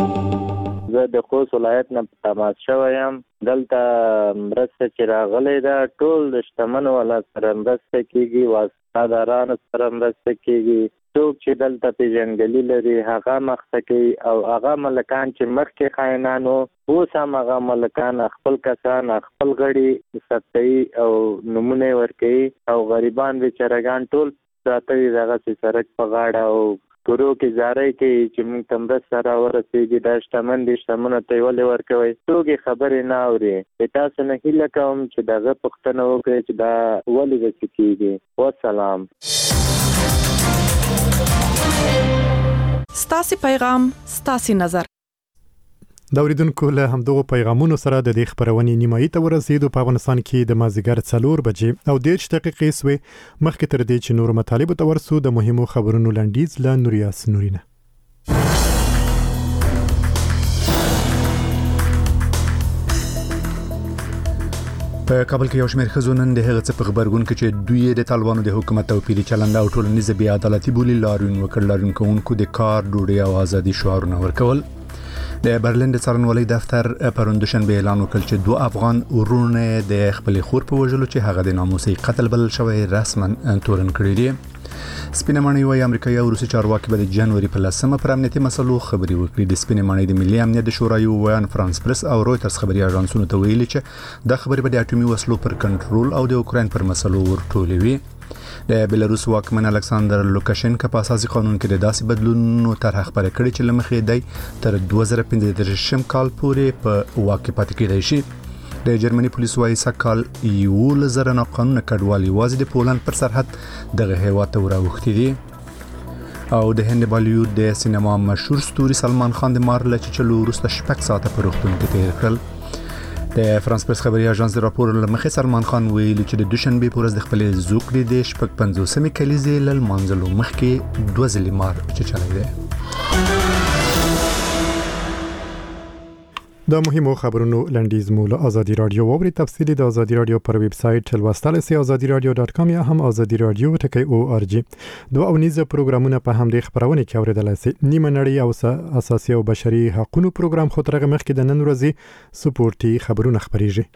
زه د خوست ولایت نه په تماس شوی یم. دلته مرسته چې راغلی ده ټول د شتمنو والا سره مرسته کېږي، واسطهدارانو سره مرسته کېږي. څوک چې دلته پیژندګلي لري هغه مخته کوي او هغه ملکان چې مخکې خاینانو اوس هم هغه ملکان خپل کسان خپل غړي ثبتوي او نومونه ورکوي او غریبان بیچارهګان ټول پراته دي دغسې سړک په غاړه او کورو کې زارۍ کوي چې موږ ته مرسته راورسېږي. دا شتمن دي شتمنو ته یې ولې ورکوئ؟ څوک یې خبرې نه اوري. تاسو نه هیله کوم چې د هغه پوښتنه وکړئ چې دا ولې داسې کېږي. والسلام.
ستاسي پیغام ستاسي نظر.
دا اوریدونکو له همدغو پیغامونو سره د دې خبرونې نیمایي ته ورسېدو. په افغانستان کې د مازدیګر څلور بجې او دېرش دقیقې سوې. مخکې تر دې چې نورو مطالبو ته ورسو د مهمو خبرونو لنډیز له نوریاس نورینه.
په کابل کې یو شمېر ښځو نن د هغه څه په خبرګون کې چې دوی د طالبانو د حکومت توپیري چلند او ټولنیزه بې عدالتي بولي لاریون وکړ. لاریون کوونکو د کار، ډوډۍ او ازادي شعارونه ورکول. د برلین د څارنوالۍ دفتر پرون دوشنبه اعلان وکړ چې دوه افغان ورونه د خپل خور په وژلو چې هغه د ناموسي قتل بلل شوی رسما تورن کړی دی. سپینه ماڼۍ وايي امریکایي او روسي چارواکي به د جنوري په لسمه پر امنیتي مسلو خبري وکړي. د سپینه ماڼۍ د ملي امنیت د شورای ویان فرانس پریس او رويټرز خبري اژانسونو ته ویلي چې د خبري به د اټومي وسلو پر کنټرول او د اوکراین پر مسلو ورټولې وي. د بلاروس واکمن الکساندر لوکاشنکا په اساسي قانون کې د داسې بدلونونو طرح خبره کړې چې لمخې دی تر دوه زره پنځه دېرشم کال پورې په واک کې پاتې کېدای شي. د جرمني پولیسو وايي سکهال یو زره ناقانونه کډوال یوازې د پولند پر سرحد دغه هیواد ته وراوښتي دي. او د هند بالیوډ د سینما مشهور ستوري سلمان خان د مار له چلو وروسته شپږ ساعته په روغتون کې تیر کړل. د فرانس پریس خبري اژانس د راپور لمخې سلمان خان ویلي چې د دوشنبه په ورځ د خپلې زوکړې د شپږ پنځوسمې کلیزې له لمانځلو مخکې دوه ځلې مار چللی دی.
د مهمو خبرونو لنډیز مو له ازادي رادیو ووري. تفصیلی د ازادي رادیو پر ویب سټ لوستل سي ازادي رادیو ډاټ کام یا هم ازادي رادیو ټکی او ار جی. دوه او نیزه پروګرامونه په همدې خبرونه کې اوریدلای سي. نیمه نړۍ او اساسي او بشري حقوقو پروګرام خو ترغه مخکې د نن ورځې سپورتي خبرونه خبريږي.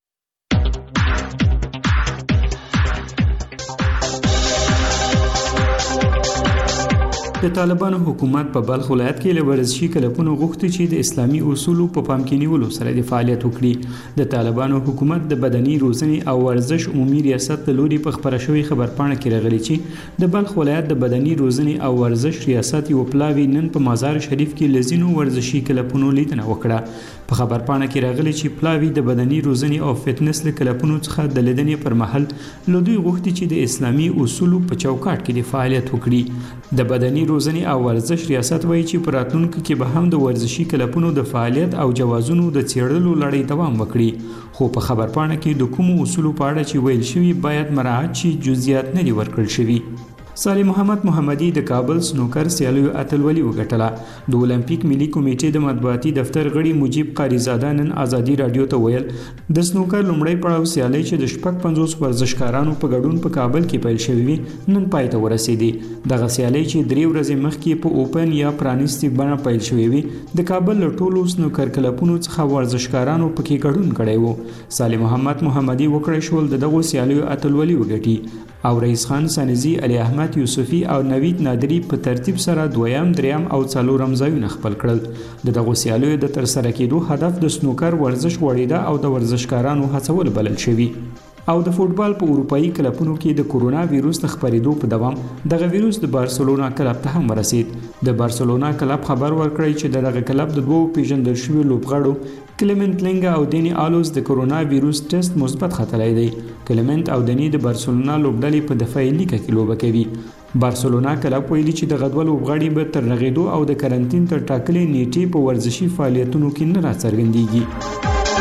د طالبانو حکومت په بلخ ولایت کې له ورزشي کلبونو غوښتي چې د اسلامي اصولو په پام کې نیولو سره د فعالیت وکړي. د طالبانو حکومت د بدني روزنې او ورزش عمومي ریاست د لوري په خبره شوی خبرپاڼه کې راغلي چې د بلخ ولایت د بدني روزنې او ورزش ریاست یو پلاوی نن په مزار شریف کې لزینو ورزشي کلبونو لیدنه وکړه. په خبرپاڼه کې راغلي چې پلاوی د بدني روزنې او فټنس له کلبونو څخه د لیدنې پر مهال له دوی غوښتي چې د اسلامي اصولو په چوکاټ کې د فعالیت وکړي. د بدني روزنې او ورزش ریاست وایي چې په راتلونکي کې به هم د ورزشي کلبونو د فعالیت او جوازونو د څېړلو لړۍ دوام وکړي. خو په خبرپاڼه کې د کومو اصولو په اړه چې ویل شوي باید مراعات شي جزئیات نه دي ورکړل شوي. صالح محمد محمدي د کابل سنوکر سیالیو اتلولي وګټله. د اولمپیک ملي کمیټې د مطبوعاتي دفتر غړي مجيب قاری زاده نن ازادي رادیو ته ویل د سنوکر لومړی پړاو سیالي چې د شپږ پنځوس ورزشکارانو په ګډون په کابل کې پیل شوې وي نن پای ته ورسېدي. دغه سیالي چې درې ورځې مخکې په اوپن یا پرانیستي بڼه پیل شوې وي د کابل له ټولو سنوکر کلبونو څخه ورزشکارانو پکې ګډون کړی وو. صالح محمد محمدي وکړی شول د دغو سیالیو اتلولي وګټي او رئیس خان سانزي علي احمد یوسفي او نوید نادری په ترتیب سره دویم دریم او څلورم ځایونه خپل کړل. د دغو سیالیو د ترسره کېدو هدف د سنوکر ورزش وړیده او د ورزشکارانو هڅول بلل شوي. او د فوټبال په اروپایي کلبونو کې د کورونا وایروس د خپرېدو په دوام دغه وایروس د بارسلونا کلب ته هم ورسید. د بارسلونا کلب خبر ورکړی چې دغه کلب د دوه پیژندل شوي لوبغاړو کلمنت لینګا او دینی آلوز د کورونا وایروس ټیسټ مثبت خطرای دی. کلمنت او دینی د بارسلونا لوبډلې په دفاعي لیګ کې لوبه کوي. بارسلونا کلب ویلي چې د غدول لوبغاړي به تر رغېدو او د کرنټین تر ټاکلې نیټې په ورزشي فعالیتونو کې نه راڅرګندېږي.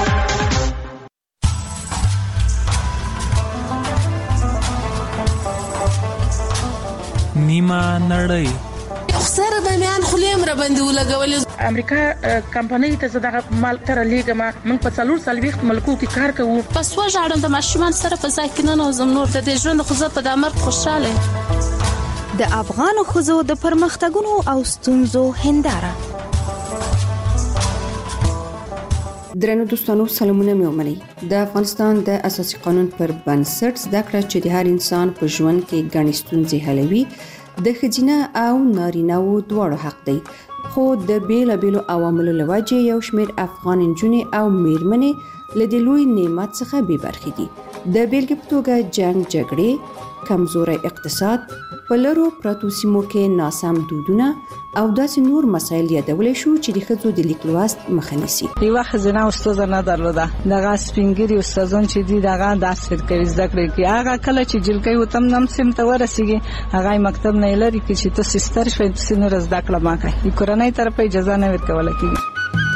نیمه نړۍ
سره د میان خلیم را باندې ولګولې.
امریکا کمپنۍ ته زداغه مال تر لیګه ما موږ په څلور سالويخت ملکو کې کار کوو.
پس و ژړم د ماشومان سره په ځای کې نه نوزم نور د دې ژوند خو زه په دامر خوشاله.
د افغان خزو د پرمختګونو او ستونزو هنداره.
درنو دوستانو سلامونه مې ومنئ. د افغانستان د اساسي قانون پر بنسټ زده کړه چې د هر انسان په ژوند کې ګڼې ستونزې حلوي د ښځینه او نارینه‌وو دواړو حق دی. خو د بیلابیلو عواملو له وجې یو شمېر افغان نجونې او میرمنې له دې لوی نعمت څخه بې برخې دي. د بیلګې په توګه جنګ، جګړې، کمزوری اقتصاد، په لرو پرتو سیمو کې ناسم دودونه او داسې نور مسایل یادولې شو چې د ښځو د لیک لوست مخه نیسي.
یوه ښځینه استاد نه درلوده، دغه سپینګری استادان چې دي دغه درس ورکوي زده کړې کوي. هغه کله چې جلکۍ وتم نم سم ته ورسیږي هغه مکتب نه لري چې ته سستر شوي چې نور زده کړه ما کوي. د کورنۍ طرفه اجازه نه ورکول کیږي.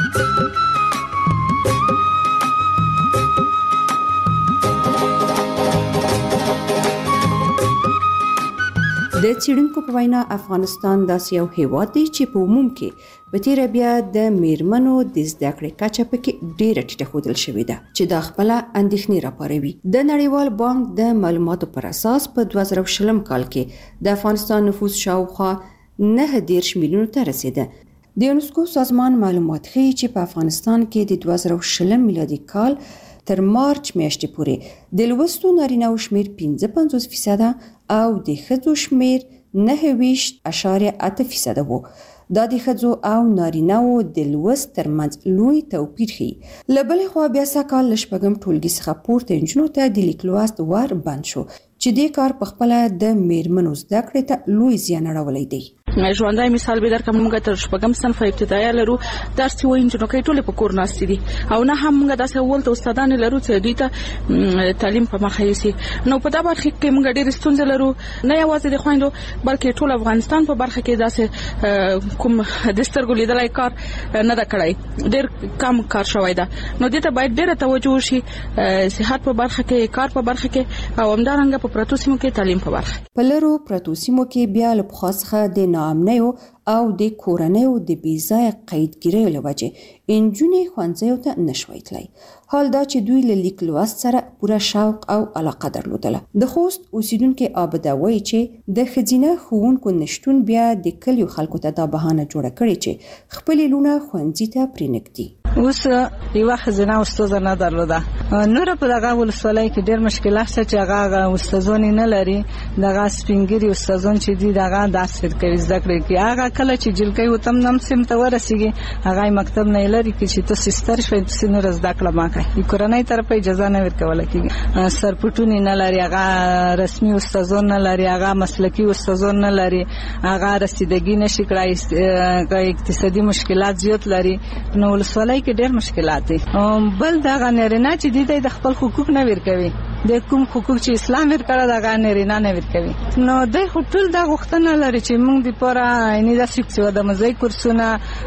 د څېړونکو په وینا افغانستان داسې یو هیواد دی چې په عموم کې په تیره بیا د میرمنو د زده کړې کچه پکې ډېره ټیټه ښودل شوې ده چې دا خپله اندېښنې راپاروي. د نړیوال بانک د معلوماتو پر اساس په دوه زره شلم کال کې د افغانستان نفوس شاوخوا نهه دېرش میلیونو ته رسېده. د یونسکو سازمان معلومات ښیي چې په افغانستان کې د دوه زره شلم میلادي کال تر مارچ میاشتې پورې د لوستو نارینه‌و شمېر پنځه پنځوس فیصده او د ښځو شمېر نهه ویشت اعشاریه اته فیصده و. دا د ښځو او نارینه‌و د لوست ترمنځ لوی توپیر ښیي. له بلې خوا بیا سږکال له شپږم ټولګي څخه پورته نجونو ته د لیک لوست ور بند شو چې دې کار په خپله د میرمنو زده کړې ته لوی زیان اړولی دی.
ژوندۍ مثال به درکړم، موږ تر شپږم صنف ابتدایي لرو، درس وایي نجونې ټولې په کور ناستې دي او نه هم موږ داسې اول ته استادان لرو چې دوی ته تعلیم په مخه یوسي. نو په دا برخه کې موږ ډېرې ستونزې لرو، نه یوازې د خویندو بلکې ټول افغانستان په برخه کې داسې کوم د سترګو لیدلی کار نه ده کړی، ډېر کم کار شوی ده. نو دې ته باید ډېره توجه وشي، صحت په برخه کې، کار په برخه کې او همدارنګه په پرتو سیمو کې تعلیم په برخه.
په لرو پرتو سیمو کې بیا له پخوا څخه د ناامنیو او د کورنیو د بېځایه قیدګیریو له وجې نجونې ښوونځیو ته نشوی تللی. حال دا چې دوی له لیک لوست سره پوره شوق او علاقه درلودله. د خوست اوسیدونکې عابده وایي چې د ښځینه ښوونکو نشتون بیا د کلیو خلکو ته دا بهانه جوړه کړې چې خپلې لوڼه ښوونځي ته پرېنږدي.
اوس یوه ښځینه استاده نه درلوده. نوره په دغه ولسوالۍ کې ډېر مشکلات شته چې هغه استادان نه لري. دغه سپینګري استادان چې دي دغه درس ورکوي زده کړې کوي. هغه کله چې جلکۍ وتم نم سم ته ورسیږي هغه مکتب نه لري چې ته سستر شوي چې نور زده کړه ما کوي. د کورنۍ طرفه اجازه نه ورکول کیږي. سرپټونې نه لري، هغه رسمي استادان نه لري، هغه مسلکي استادان نه لري، هغه رسیدګي نشي کړای، اقتصادي مشکلات زیات لري. نو ولسوالۍ کې ډېر مشکلات دي. بل دغه نارینه چې دي د خپل حقوق نه ورکوي، د کوم حقوق چې اسلام ورکړه دغه نارینه نه ورکوي. نو دوی خو ټول دا غوښتنه لري چې موږ دپاره یعنې داسې چې د مزای کورسونه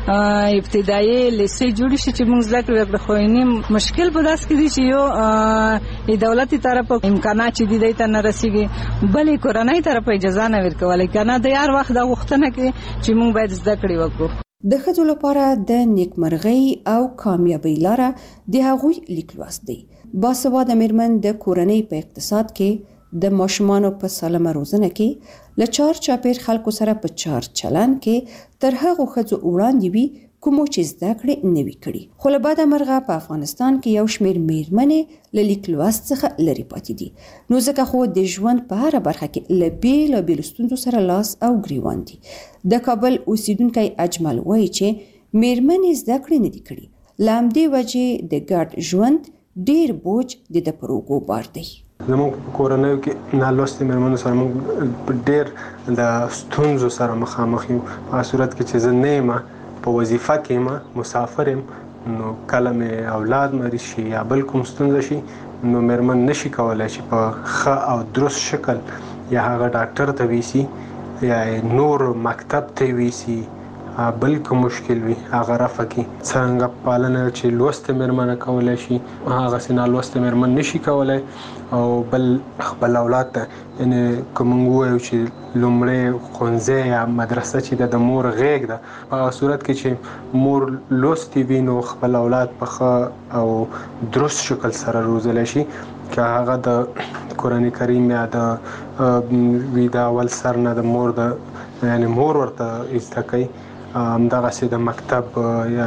ابتدایي لیسې جوړې شي چې موږ زده کړې وکړو. خو یعنې مشکل په داسې کې دی چې یو د دولتي طرفه امکانات چې دي دی ته نه رسېږي، بلې کورنۍ طرفه اجازه نه ورکولی. که نه دی هر وخت دا غوښتنه کوي چې موږ باید زده کړې وکړو.
د ښځو لپاره د نیکمرغۍ او کامیابۍ لاره د هغوی لیک لوست دی. باسواده میرمن د کورنۍ په اقتصاد کې، د ماشومانو په سالمه روزنه کې، له چار چاپیر خلکو سره په چار چلن کې تر هغو ښځو وړاندې وي کومو چې زده کړې نه وي کړي. خو له بده مرغه په افغانستان کې یو شمېر میرمنې له لیک لوست څخه لرې پاتې دي. نو ځکه خو د ژوند په هره برخه کې له بېلابېلو ستونزو سره لاس او ګریوان دي. د کابل اوسیدونکی اجمل وایي چې میرمنې زده کړې نه دي کړي، له همدې وجې د ګډ ژوند ډېر بوج د ده پر اوږو بار دی.
زموږ په کورنیو کې نالوستې میرمنو سره موږ ډېر د ستونزو سره مخامخ یو. په صورت کې چې زه نه یم په وظیفه کې یم، مسافر یم، نو کله مې اولاد مریض شي یا بل کوم ستونزه شي نو میرمن نشي کولی چې په ښه او درست شکل یا هغه ډاکټر ته ویسي یا نور مکتب ته ویسي، بل کوم مشکل وي هغه رفع کړي. څرنګه پالنه چې لوستې میرمنه کولی شي هغسې نالوستې میرمن نشي کولی. او بل خپل اولاد ته یعنې که موږ ووایو چې لومړی ښوونځی یا مدرسه چې د مور غېږ ده، په هغه صورت کې چې مور لوستې وي نو خپل اولاد په ښه او درست شکل سره روزلی شي. که هغه د قرآن کریم یا د وي د اول سر نه د مور د یعنې مور ورته زده کوي، همدغسې د مکتب یا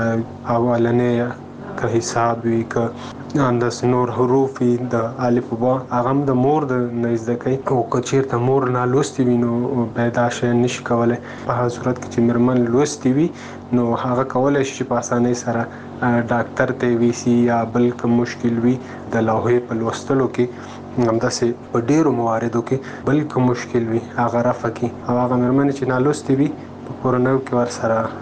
اولنی که حساب وي که انداس نور حروف وي د الف و با هغه هم د مور د نه زده کوي. او که چېرته مور نالوستې وي نو بیا دا شی نشي کولی. په هغه صورت کې چې میرمن لوستې وي نو هغه کولی شي چې په اسانۍ سره ډاکټر ته ویسي یا بل کوم مشکل وي د لوحې په لوستلو کې همداسې په ډیرو مواردو کې بل کوم مشکل وي هغه رفع کی او هغه مېرمنې چې نالوستې وي په کورنۍ کې ورسره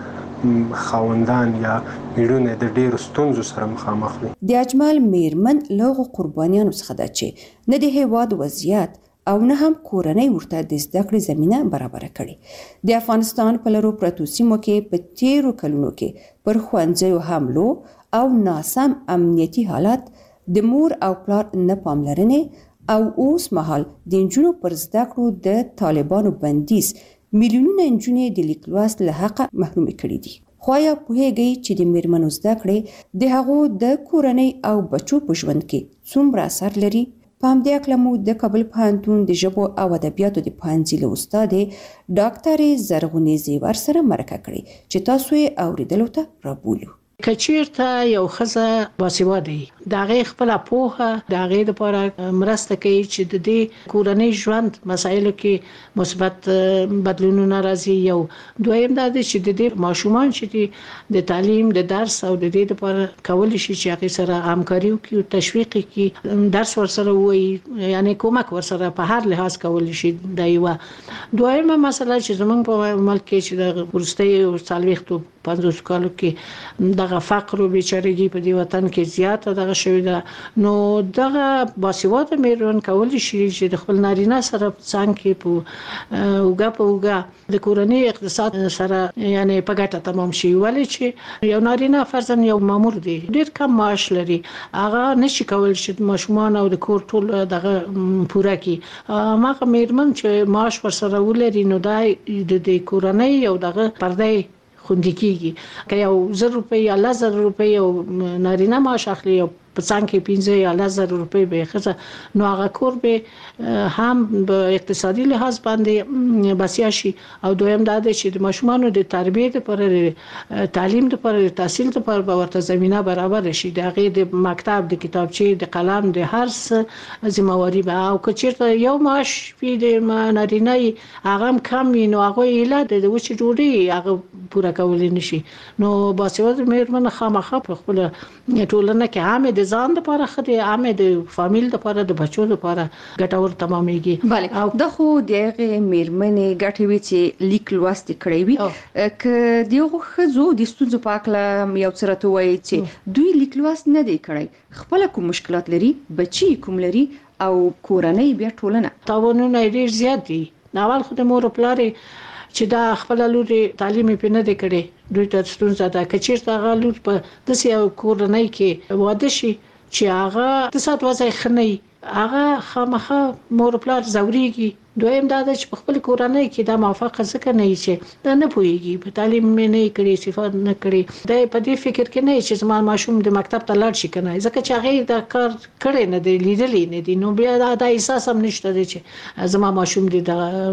خاوندان یا میړونه د ډیرو ستونزو سره مخامخ دي.
د اجمل میرمن لوغو قربانیانو څخه ده چې نه د هیواد وضعیت او نه هم کورنۍ ورته د زده کړې زمینه برابر کړي. د افغانستان په لرو پرتو سیمو کې په تیرو کلونو کې پر ښوونځیو حملو او ناسم امنیتي حالت د مور او پلار نه پاملرنې او اوس مهال د نجونو پر زده کړو د طالبانو بندیز میلیونونه نجونې د لیک لوست له حقه محروم کړي دي. خو یا پوهیږي چې د میرمنو زده کړې د هغو د کورنۍ او بچو په ژوند کې څومره اثر لري؟ په همدې اړه مو د کابل پوهنتون د ژبو او ادبیاتو د پوهنځي له استادې ډاکټرې زرغونې زیور سره مرکه کړې چې تاسو یې اوریدلو ته رابولو.
کچیرته یو ښځه باسواده وي د هغې خپله پوهه د هغې دپاره مرسته کوي چې د دې کورنۍ ژوند مسایلو کې مثبت بدلونونه راځي. یو دویم دا دی چې د دې ماشومان چې دي د تعلیم د درس او د دې دپاره کولی شي چې هغې سره همکاري وکړي او تشویق کړي درس ورسره ووایي یعنې کومک ورسره په هر لحاظ کولی شي. دا یوه دویمه مسله چې زموږ په ملک کې چې د وروستیو څلوېښتو پنځوسو کالو کې دغه فقر او بیچارګي په دې وطن کې زیاته دغه شوې ده نو دغه باسواده میرمن کولی شي چې د خپل نارینه سره څنګه کې په اوګه په اوګه د کورنۍ اقتصاد سره یعنی په ګټه تمام شي. ولې چې یو نارینه فرضاً یو مامور دی ډیر کم معاش لري هغه نشي کولای چې ماشومان او د کور ټول دغه پوره کړي. هغه میرمن چې معاش ورسره ولري نو دا د کورنۍ یو دغه پردې خوندي کیږي که یو زر روپۍ یا لس زره روپۍ یو نارینه معاش اخلي او په څنګ کې پنځه یا لس زره روپۍ به ښځه نو هغه کور به هم په اقتصادي لحاظ باندې بسیا شي. او دویم دا دی چې د ماشومانو د تربیې لپاره تعلیم لپاره تحصیل لپاره به ورته زمینه برابر شي د هغې د مکتب د کتابچې د قلم د هر څه ذمہواري به او که چېرته یو معاش وي د نارینه هغه هم کم وي نو هغوی ایله د وچې ډوډۍ هغه پوره کولی نشي. نو باسواده میرمن خامخا په خپله ټولنه کې عامې د ځان لپاره ښه دی عامې د فامیل لپاره د بچو لپاره ګټور تمامېږي.
بله دا خو د هغې میرمنې ګټې وي چې لیک لوست یې کړی وي که د هغو ښځو د ستونزو په هکله یو څه راته ووایي چې دوی لیک لوست نه دی کړی خپله کوم مشکلات لري بچي کوم لري او کورنۍ بیا ټولنه
تاوانونه یې ډېر زیات دي. اول خو د مور او پلار چې دا خپل لور تعلیم یې نه دی کړی دوی ته ستونزه ده. که چېرته هغه لور په داسې یو کورنۍ کې واده شي چې هغه اقتصاد وضع یې ښه نه وي هغه خامخا مور او پلار ځورېږي. دویم دا ده چې په خپل کورنۍ کې دا موافقه ځکه نه وي چې دا نه پوهېږي په تعلیم مې نه کړی صفات نه کړی دا په دې فکر کې نه چې زما ماشوم د مکتب ته لاړ شي که نه ځکه چې هغې دا کار کړی نه دی لیدلی نه دي نو بیا دا, دا احساس هم نشته دی چې زما ماشوم دی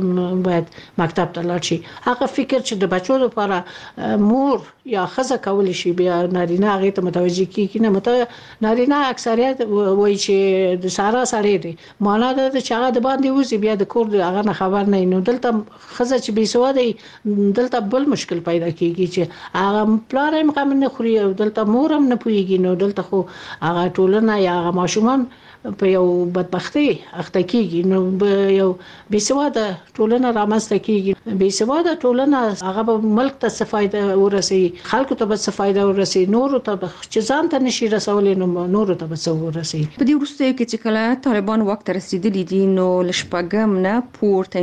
باید مکتب ته لاړ شي. هغه فکر چې د بچو لپاره مور یا ښځه کولی شي بیا نارینه هغې ته متوجه کېږي نه مت نارینه اکثریت وایي چې د سارا سړی دی معنا دا ده چې هغه د باندې وځي بیا د کور هغه نه خبر نه نو دلته ښځه چې بې سواده دلته بل مشکل پیدا کېږي چې هغه پلار هم غم نه خوري او دلته مور هم نه پوهېږي نو دلته خو هغه ټولنه یا هغه ماشومان په یو بدبختۍ اخته کېږي نو یو بې سواده ټولنه رامنځته کېږي. بې سواده ټولنه هغه به ملک ته څه فایده ورسوي خلکو ته به څه فایده ورسوي نورو ته چې ځان ته نشي رسولی نو نورو ته به څه ورسوي.
په دې وروستیو کې چې کله طالبان واک ته رسېدلي دي نو له شپږم نه پورته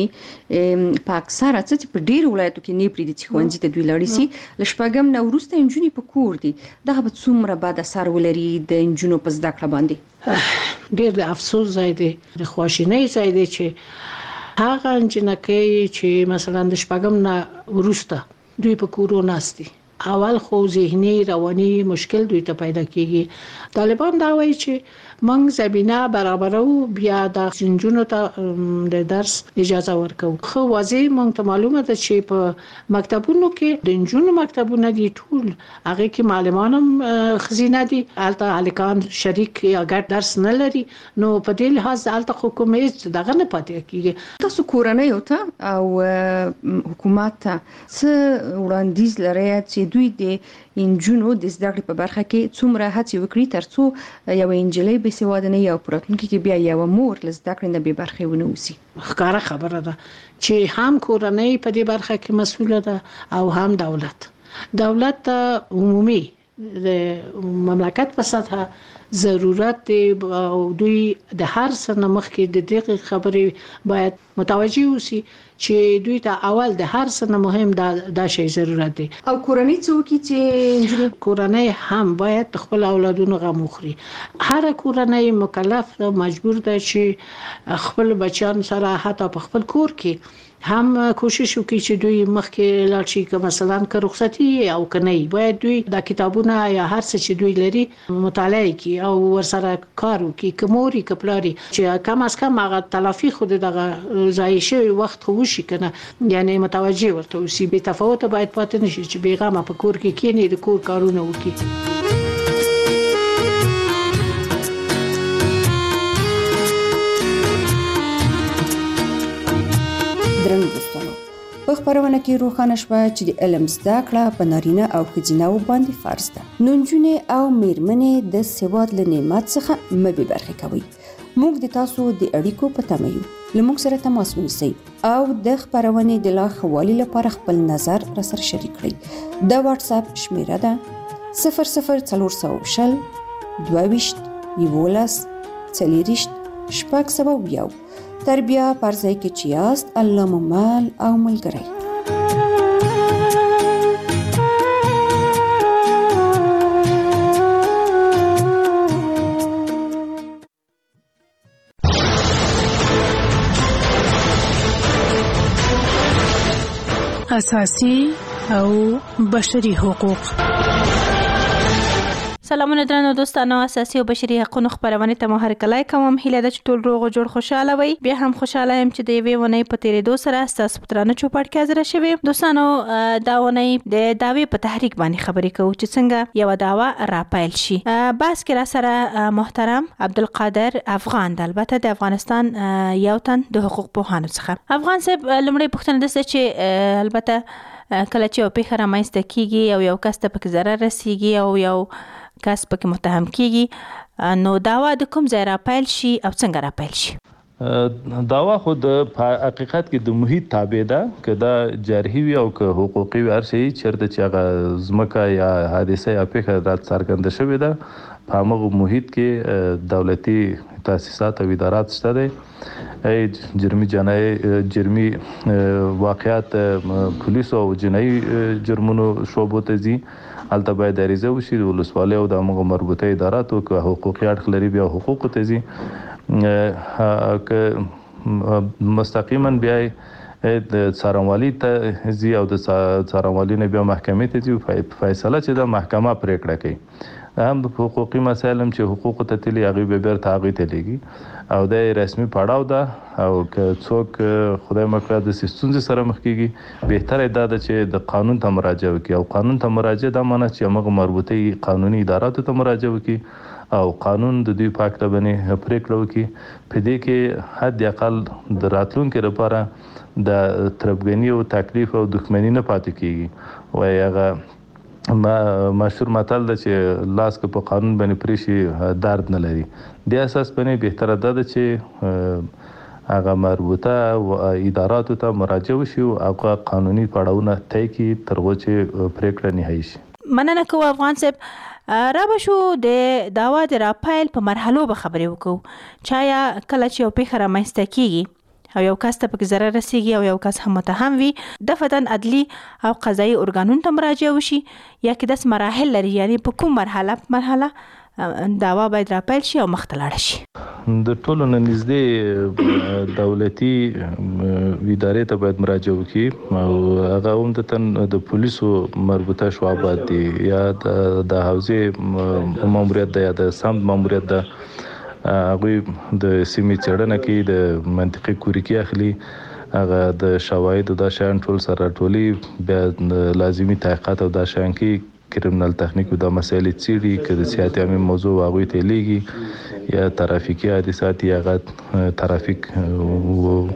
نجونې په اکثره څه چې په ډېرو ولایتو کې نه پرېږدي چې ښوونځي ته دوی لاړې سي له شپږم نه وروسته نجونې په کور دي دغه به څومره بد اثر ولري د نجونو په زده کړه باندې؟
ډېر د افسوس ځای دی د خواشینۍ ځای دی چې هغه نجونې چې مثلا د شپږم نه وروسته دوی په کورو ناست دي اول خو ذهني رواني مشکل دوی ته پیدا کیږي. طالبان دا وایي چې موږ زمينه برابرو بیا د نجونو ته د درس اجازه ورکو. خو واضح موږ ته معلومه ده چې په مکتبونو کې د نجونو مکتبونه دي ټول هغه کې معلمان هم خزینه دي البته الکان شریک یا ګډ درس نه لري نو په دې لحاظ البته حکومت دغه نه پاتې کیږي.
تاسو کورنۍ او ته او حکومت ته څه وړاندیز لري چې چې دوی د انجونو د زده کړې په برخه کې څومره هڅې وکړي ترڅو یو انجلۍ به سواد نه یو پراتونکو کې بیا یو مور له زده کړې نه به برخه ونه وسی.
ښکاره خبره ده چې هم کورنۍ په دې برخه کې مسؤله ده او هم دولت. دولت عمومي د مملکت په سطح ضرورت دی او دوی د هر څه نه مخکې د دې خبرې باید متوجي اوسي چې دوی ته اول د هر څه نه مهم دا دا شی ضرورت دی.
او کورنۍ څوک چې
کورنۍ هم باید خپل اولادونو غم وخوري. هر کورنۍ مکلف ده مجبور ده چې خپل بچیان سره حتی په خپل کور کې هم کوشش وکړي چې دوی مخکې لاړ شي که مثلا که رخصتي او کنه باید دوی د کتابونه یا هر څه چې دوی لري مطالعه کړي او ورسره کار وکړي که موري که پلاري چې کم از کم هغه تلافي خود دغه ضایع شوی وخت خو وشي کنه یعنی متوجه ورته اوسي. بې تفاوت باید پاتې نشي چې بیغمه په کور کې کینی د کور کارونه وکړي.
درنو دوستانو په خبرونه کې روښانه شوه چې د علم زده کړه په نارینه او ښځینه باندې فرض ده. نو نجونې او میرمنې د سواد له نعمت څخه مه بې برخې کوئ. موږ د تاسو د اړیکو په تمه یو. له موږ سره تماس ونیسئ او د خبرونې د لا ښه والي لپاره خپل نظر راسره شریک کړئ. د واتس اپ شمیره ده صفر صفر څلور سوه شل دوه ویشت یولس څلېرویشت شپږ سوه یو. تر بیا پر ځای کې چې یاست الله مو مل او ملګری.
اساسي او بشري حقوق.
سلامونه درنو دوستانو، اساسي او بشري حقوقو خبرونه ته مو هرکلای کوم. هیله ده چې ټول روغ او جوړ خوشاله وي. بیا هم خوشاله يم چې د یوې ونې په تیرېدو سره تاسو پترانه چوپړ کې حاضر شوي. دوستانو دا ونې د داوی په تحریک باندې خبرې کوو چې څنګه یو داوا راپایل شي. بس کې را سره محترم عبدالقادر افغان د البته د افغانستان یو تن د حقوق پوهانو څخه. افغان صاحب لمړی پوښتنه ده چې البته کله چې یو پیښه رامنځته کیږي او یو کس ته پکې ضرر رسیږي او یو کس پکې متهم کیږي، نو داوا د کوم ځای راپیل شي او څنګه راپیل شي؟
داوا خو د حقیقت کې د محیط تابع ده، که دا جرحي وي او که حقوقي وي، هر شي چېرته چې هغه ځمکه یا حادثه یا پیښه را څرګنده شوې ده په همغه محیط کې دولتي تاسیسات او ادارات شته دی. جرمي جنایي جرمي واقعات پولیسو او جنایي جرمونو شعبو ته ځي، هلته باید عریضه وشي د ولسوالۍ او د همغه مربوطه اداراتو که حقوقي اړخ لري بیا حقوقو ته ځي، که مستقیما بیا د څارنوالۍ ته ځي او د څارنوالۍ نه بیا محکمې ته ځي. فیصله چې د محکمه پرېکړه کوي. هم د حقوقي مسایل هم چې حقوقو ته تلي هغوی به بیرته هغوی ته لیږي او دا رسمي پړاو ده. او که څوک خدای مکړه داسې ستونزې سره مخ کېږي، بهتره دا ده چې د قانون ته مراجعه وکړي. او قانون ته مراجعه دا معنی چې همغه مربوطه قانوني اداراتو ته مراجعه وکړي او قانون د دوی په هکله باندې پرېکړه وکړي. په دې کې حد اقل د راتلونکي لپاره د تربګني او تکلیف او دښمني نه پاتې کېږي. وایي هغه ما مشهور متل ده چې لاس که په قانون باندې پرې شي درد نه لري. دې اساس باندې بهتره ده ده چې هغه مربوطه اداراتو ته مراجعه وشي او هغه قانوني پړاوونه طی کړي تر هغو چې پرېکړه نهایي شي.
مننه کوم افغان صاحب. را به شو د داوا د راپایل په مرحلو به خبرې وکړو. چایا کله چې یو پیښه رامنځته کیږي او یو کس ته پکې ضرر رسیږي او یو کس هم متهم وي، دفعتاً عدلي او قضایي ارګانونو ته مراجعه وشي، یا کې داس مراحل لري، یعنی په کوم مرحله مرحله داوا باید راپیل شي او مخته لاړ شي؟
د ټولو نه نږدې دولتي ادارې ته باید مراجعه وکړي او هغه عمدتاً د پولیسو مربوطه شعبات دي، یا د حوزې ماموریت ده یا د سمت ماموریت ده. هغوی د سیمې څېړنه کوي، د منطقي کوریکي اخلي، هغه د شواهدو دا شیان ټول سره راټولي، بیا لازمي تحقیقات او دا شیان کوي، کرمینل تخنیک دا مسایل څېړي، که د صحت عامې موضوع هغوی ته لیږي، یا ترافیکي حادثات یا هغه ترافیک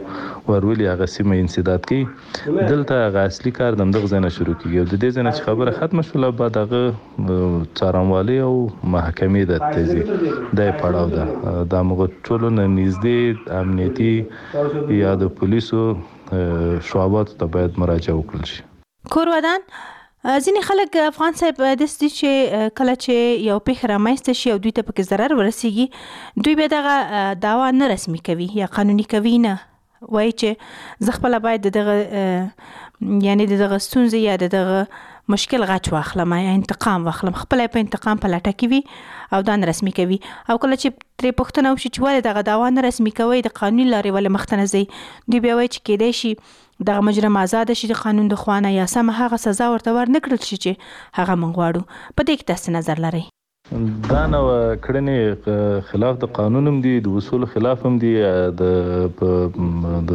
ورولي هغه سیمه انسداد کوي دلته هغه اصلي کار د دغه ځنه شروع کیږي او د دې ځنه چې خبره ختم شوه بعد هغه څارنوالي او محکمې د تیزی د پړاو ده د موږ ټولو نږدې امنیتي یا د پولیسو شعبات ته باید مراجعه وکړي شي.
کورودان ځینې خلک افغان صاحب د دې چې کله چې یو پیښه رامنځته شي او دوی ته پکې ضرر ورسیږي دوی به دغه دعوا نه رسمي کوي یا قانوني کوي نه وایي چې زه خپله باید دغه یعنی دغه ستونزې یا دغه مشکل غچ واخلم یا انتقام واخلم خپله په انتقام په لټه کې وي او دا نه رسمي کوي او کله چې ترې پوښتنه وشي چې ولې دغه دعوا نه رسمي کوئ د قانوني لارې ولې مخته نه ځئ دوی بیا وایي چې کیدای شي دغه مجرم آزاد شي د قانون د خوا نه یا سمه هغه سزا ورته ور نه کړل شي چې هغه موږ غواړو. په دې کې تاسو نظر لرئ؟
دا نو کړنې خلاف د قانون هم دي د اصول خلاف هم دي د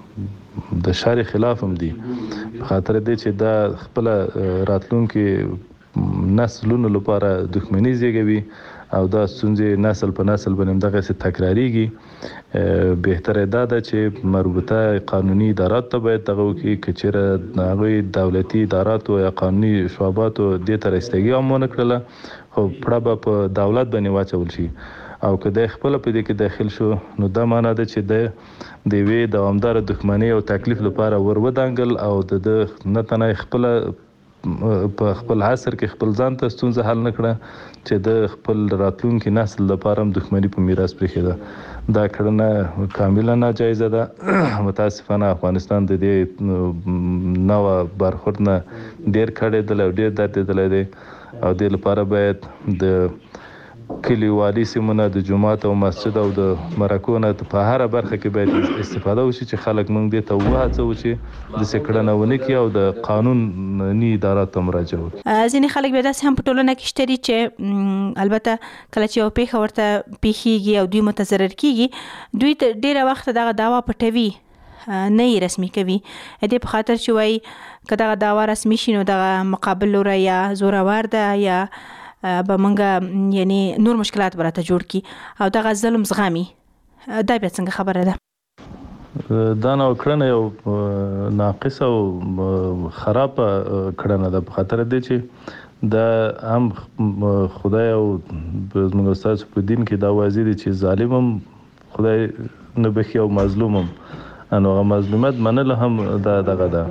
د شارع خلاف هم دي په خاطر دې چې دا خپل راتلونکي نسلونو لپاره دښمنۍ زیږوي او دا ستونزې نسل په نسل باندې دغه څه تکراریږي. بهتره ده چې مربوطه قانوني ادارات ته باید دغه وکړي که چېرې هغوی دولتي اداراتو یا قانوني شعباتو دې ته رسیدګي هم ونه کړله خو پړه به په دولت باندې واچول شي او که د خپل په دې کې داخل شو نو دا معنا ده چې د د وی دوامدار دښمنۍ او تکلیف لپاره ور ودانګل او د نه تنه خپل په خپل عصر کې خپل ځان ته ستونزه حل نکړه چې د خپل راتلونکي نسل لپاره هم دښمنۍ په میراث پرېښې ده. دا کړنه کاملا ناجایزه ده. متاسفانه افغانستان د دې نوې برخورد نه ډېر کړېدلی او ډېر دردېدلی دی او دې لپاره باید د کلیوالي سیمونه د جومات او مسجد او د مرکو نه په هره برخه کې باید استفاده وشي چې خلک موږ دې ته وهڅوو چې داسې کړنه ونه کړي او د قانوني اداراتو ته مراجعه وکړي.
ځینې خلک بیا داسې هم په ټولنه کې شته دي چې البته کله چې یو پیښه ورته پیښیږي او دوی متضرر کیږي دوی ته ډېره وخت دغه دعوا پټوي نه یې رسمي کوي دې په خاطر چې وایي که دغه دعوا رسمي شي نو دغه مقابل لوری یا زورور ده یا به منګه یعنی نور مشکلات براته جوړ کی او دغه ظلم زغمي. دا بیا څنګه خبره ده؟
دا نو کړنه یو ناقص او خراب کړنه ده په خاطر دی چې دا هم خدای او موږ استاد په دین کې دا واضح دي چې ظالم هم خدای نه بخي او مظلوم هم انو مظلومیت منل هم دا دغه ده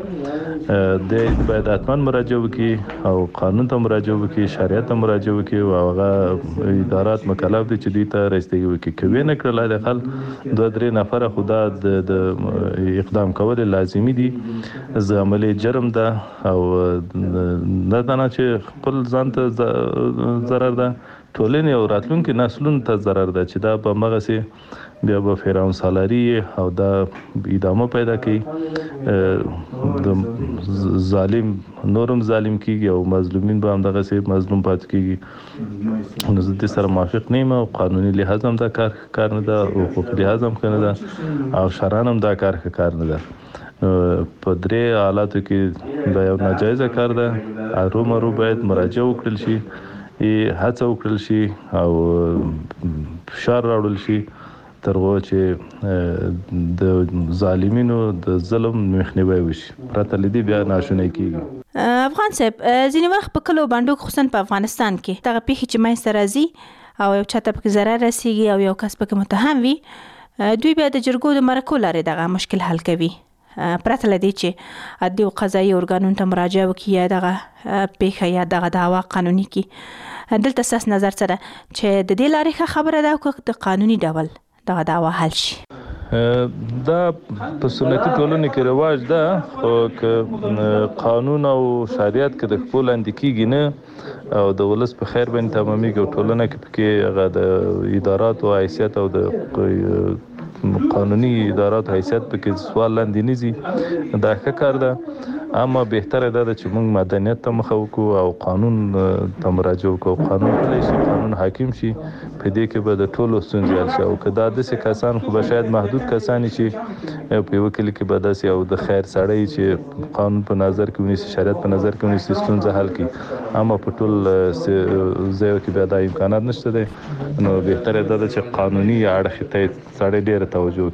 د باید حتما مراجعه وکړي او قانون ته مراجعه وکړي شریعت ته مراجعه وکړي او هغه ادارات مکلف دي چې دوی ته رسیدګي وکړي کوي نه کړل د خل دوه درې نفر خدا د اقدام کول لازمي دي عملي جرم ده او نه دا چې خپل ځان ته ضرر ده ټولنې او راتلونکي نسلونو ته ضرر ده چې دا په مغه سي بیا به فرعون سالاری او دا ادامه پیدا کوي د ظالم نورم ظالم کیږي او مظلومین به هم دغه سي مظلوم پات کیږي. نو زه د سره موافق نه یم او قانوني لحاظ هم دا کار کار نه ده او حقوقي لحاظ هم نه ده او شرعاً هم دا کار کار نه ده. په درې حالاتو کې دا یو ناجایزه کار ده. ارومرو باید مراجعه وکړل شي هڅه وکړل شي او فشار راوړل شي ترغو چې د ظالمینو د ظلم مخنیوي وشي پرته لدی بیا ناشونی کیږي.
افغان صاحب ځینې وخت په کلو باندې خصوصا په افغانستان کې دغه پیښې چې مې سره راځي او یو چاته پکې ضرر رسیږي او یو کس پکې متهم وي دوی بیا د جرګو د مرکو لارې دغه مشکل حل کوي پرته لدی چې عدلي او قضایي ارګانونو ته مراجعه وکړي یا دغه پیښه یا دغه دعوا قانوني کړي. دلته ساس نظر سره چې د دې لارې خبره ده او د قانوني ډول دغه دعوا حل شي.
دا په سنتي ټولنې کې رواج ده خو که قانون او شریعت کې د خپل اندکیږي نه او د ولس په خیر باندې تمامي او ټولنه کې هغه د ادارات او حیثیت او د قانوني ادارات حیثیت پکې سوال لاندې نيزي دا ښه کار ده. اما بهتره ده چې موږ مدنیت ته مخه وکړو او قانون ته مراجعه وکړو قانون کولای شي قانون حاکم شي په دې کې به د ټولو ستونزې حل شي او که دا داسې کسان خو به شاید محدود کسان شي په یو کلی کې به داسې او د خیر سړی چې قانون په نظر کې ونیسي شریعت په نظر کې ونیسي ستونزه حل کړي اما په ټول ځایو کې به دا امکانات نشته دي. نو بهتره ده چې قانوني اړخ ته سړی ډېر توجه وکړي.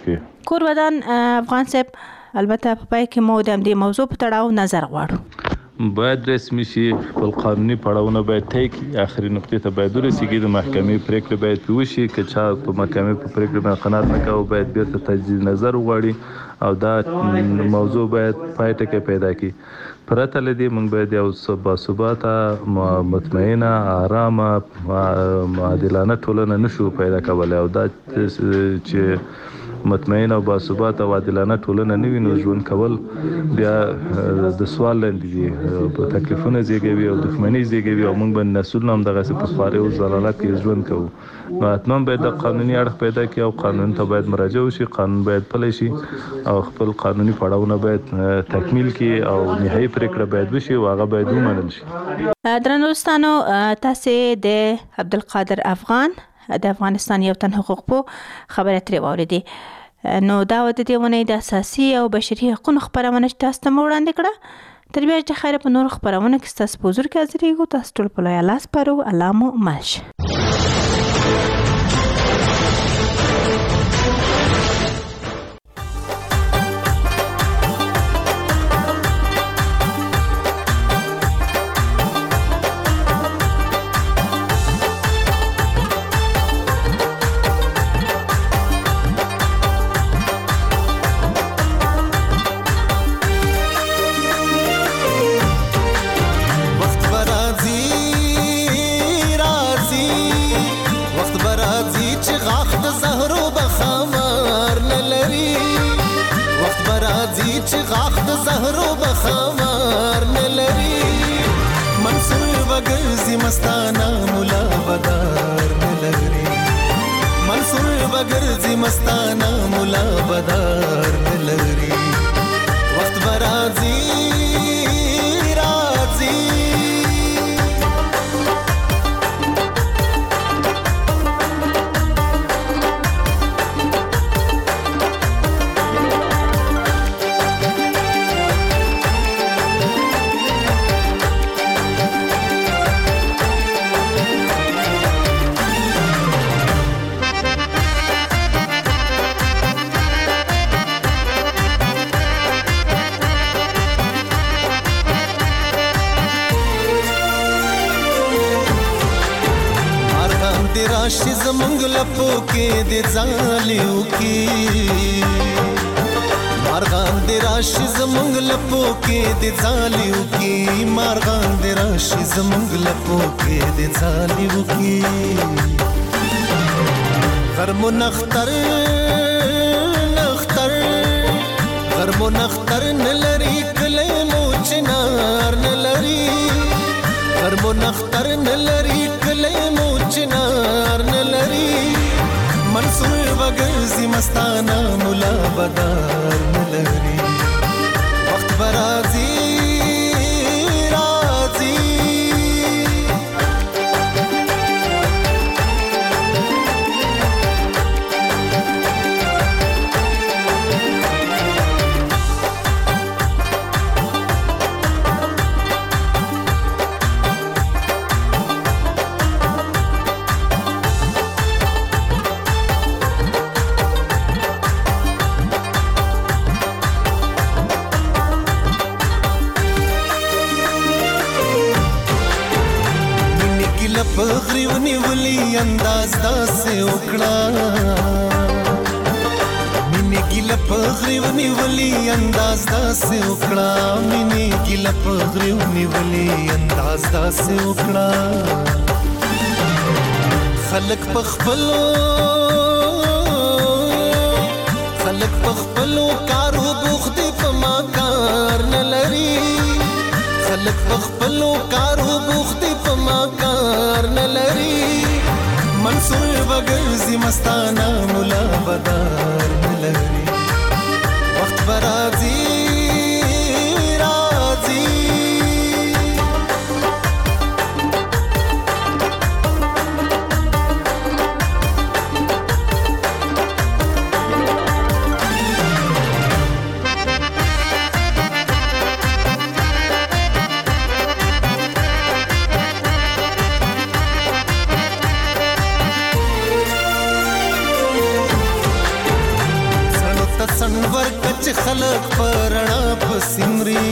کورودان افغان صاحب البته په پای کې مو د دې موضوع په تړاو نظر غواړو.
باید رسمي شي، خپل قانوني پړاوونه باید طی کړي، اخري نقطې ته باید ورسیږي، د محکمې پریکړه باید پرې وشي. که چا په محکمې په پریکړه باندې قناعت نه کوي باید بیرته تجدید نظر وغواړي او دا موضوع باید پای ټکی پیدا کړي. پرته له دې موږ باید یو باثباته، مطمئنه، آرامه، عادلانه ټولنه نشو پیدا کولی. او دا چې مطمئن او باثباته او عادلانه ټولنه نه وي نو ژوند کول بیا د سوال لاندې دي، په تکلیفونه زیږوي او دښمنۍ زیږوي او موږ به نسلونه هم دغسې په خوارۍ او ضلالت کې ژوند کوو. نو حتما باید د قانوني اړخ پیدا کړي او قانون ته باید مراجعه وشي، قانون باید پلی شي او خپل قانوني پړاوونه باید تکمیل کړي او نهایي پریکړه باید وشي او هغه باید ومنل شي.
درنو دوستانو، تاسې د عبدالقادر افغان د افغانستان یو تن حقوق پو خبره ترې واورېدې. نو دا د دې ونې د اساسي او بشري حقوقو خبرونه چې تاسو ته وړاندې کړه. تر بیا چې خیر په نور خبرونه کې تاسو په حضور کې حاضرېږو. تاسو ټول په لوی لاس پرو الله مو مالش.
مستانه مولا بدار نلري منصور بغرزي مستانه مولا بدار نلري وقت برازي رازي راشي زمونږ لپو کې د ځالیو کې مارغان د راشي زمونږ لپو کې د ځالیو کې مارغان د راشي زمونږ لپو کې د ځالیو کې غرمو نختر نختر غرمو نختر نلري کله مو چنار نلري غرمو نختر نلري کله مو چنار نلري منصور بغرزي مستانه مولا بدار نلري وقت برازي رازي پغری ونیولی انداز داسې وکړه مینې ګیله پغری ونیولی انداز داسې وکړه مینې ګیله پغری ونیولی انداز داسې وکړه خلک په خپلو خلک په خپلو کارو بوخت دي په ما کار نه لري خلک په خپلو کارو بوخت دي په ما کار نه لري منصور بغرزي مستانه مولا بدار نه لري وخت برازي رازي پرنا پسمري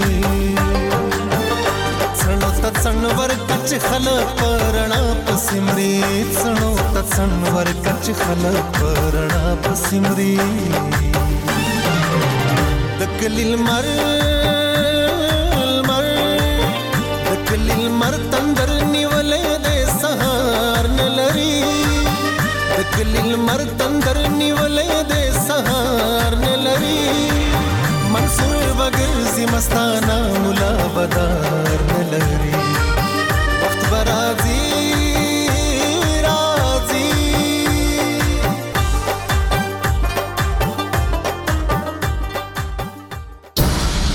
څنو ته څنور کچ خلک پرنا پسمري څنو ته څنور کچ خلک پرنا پسمري دکلیل مر مر دکلیل مر تندر نیولې د سهار نلري دکلیل مر تندر نیولې د سهار نلري منصور بغرزي مستانه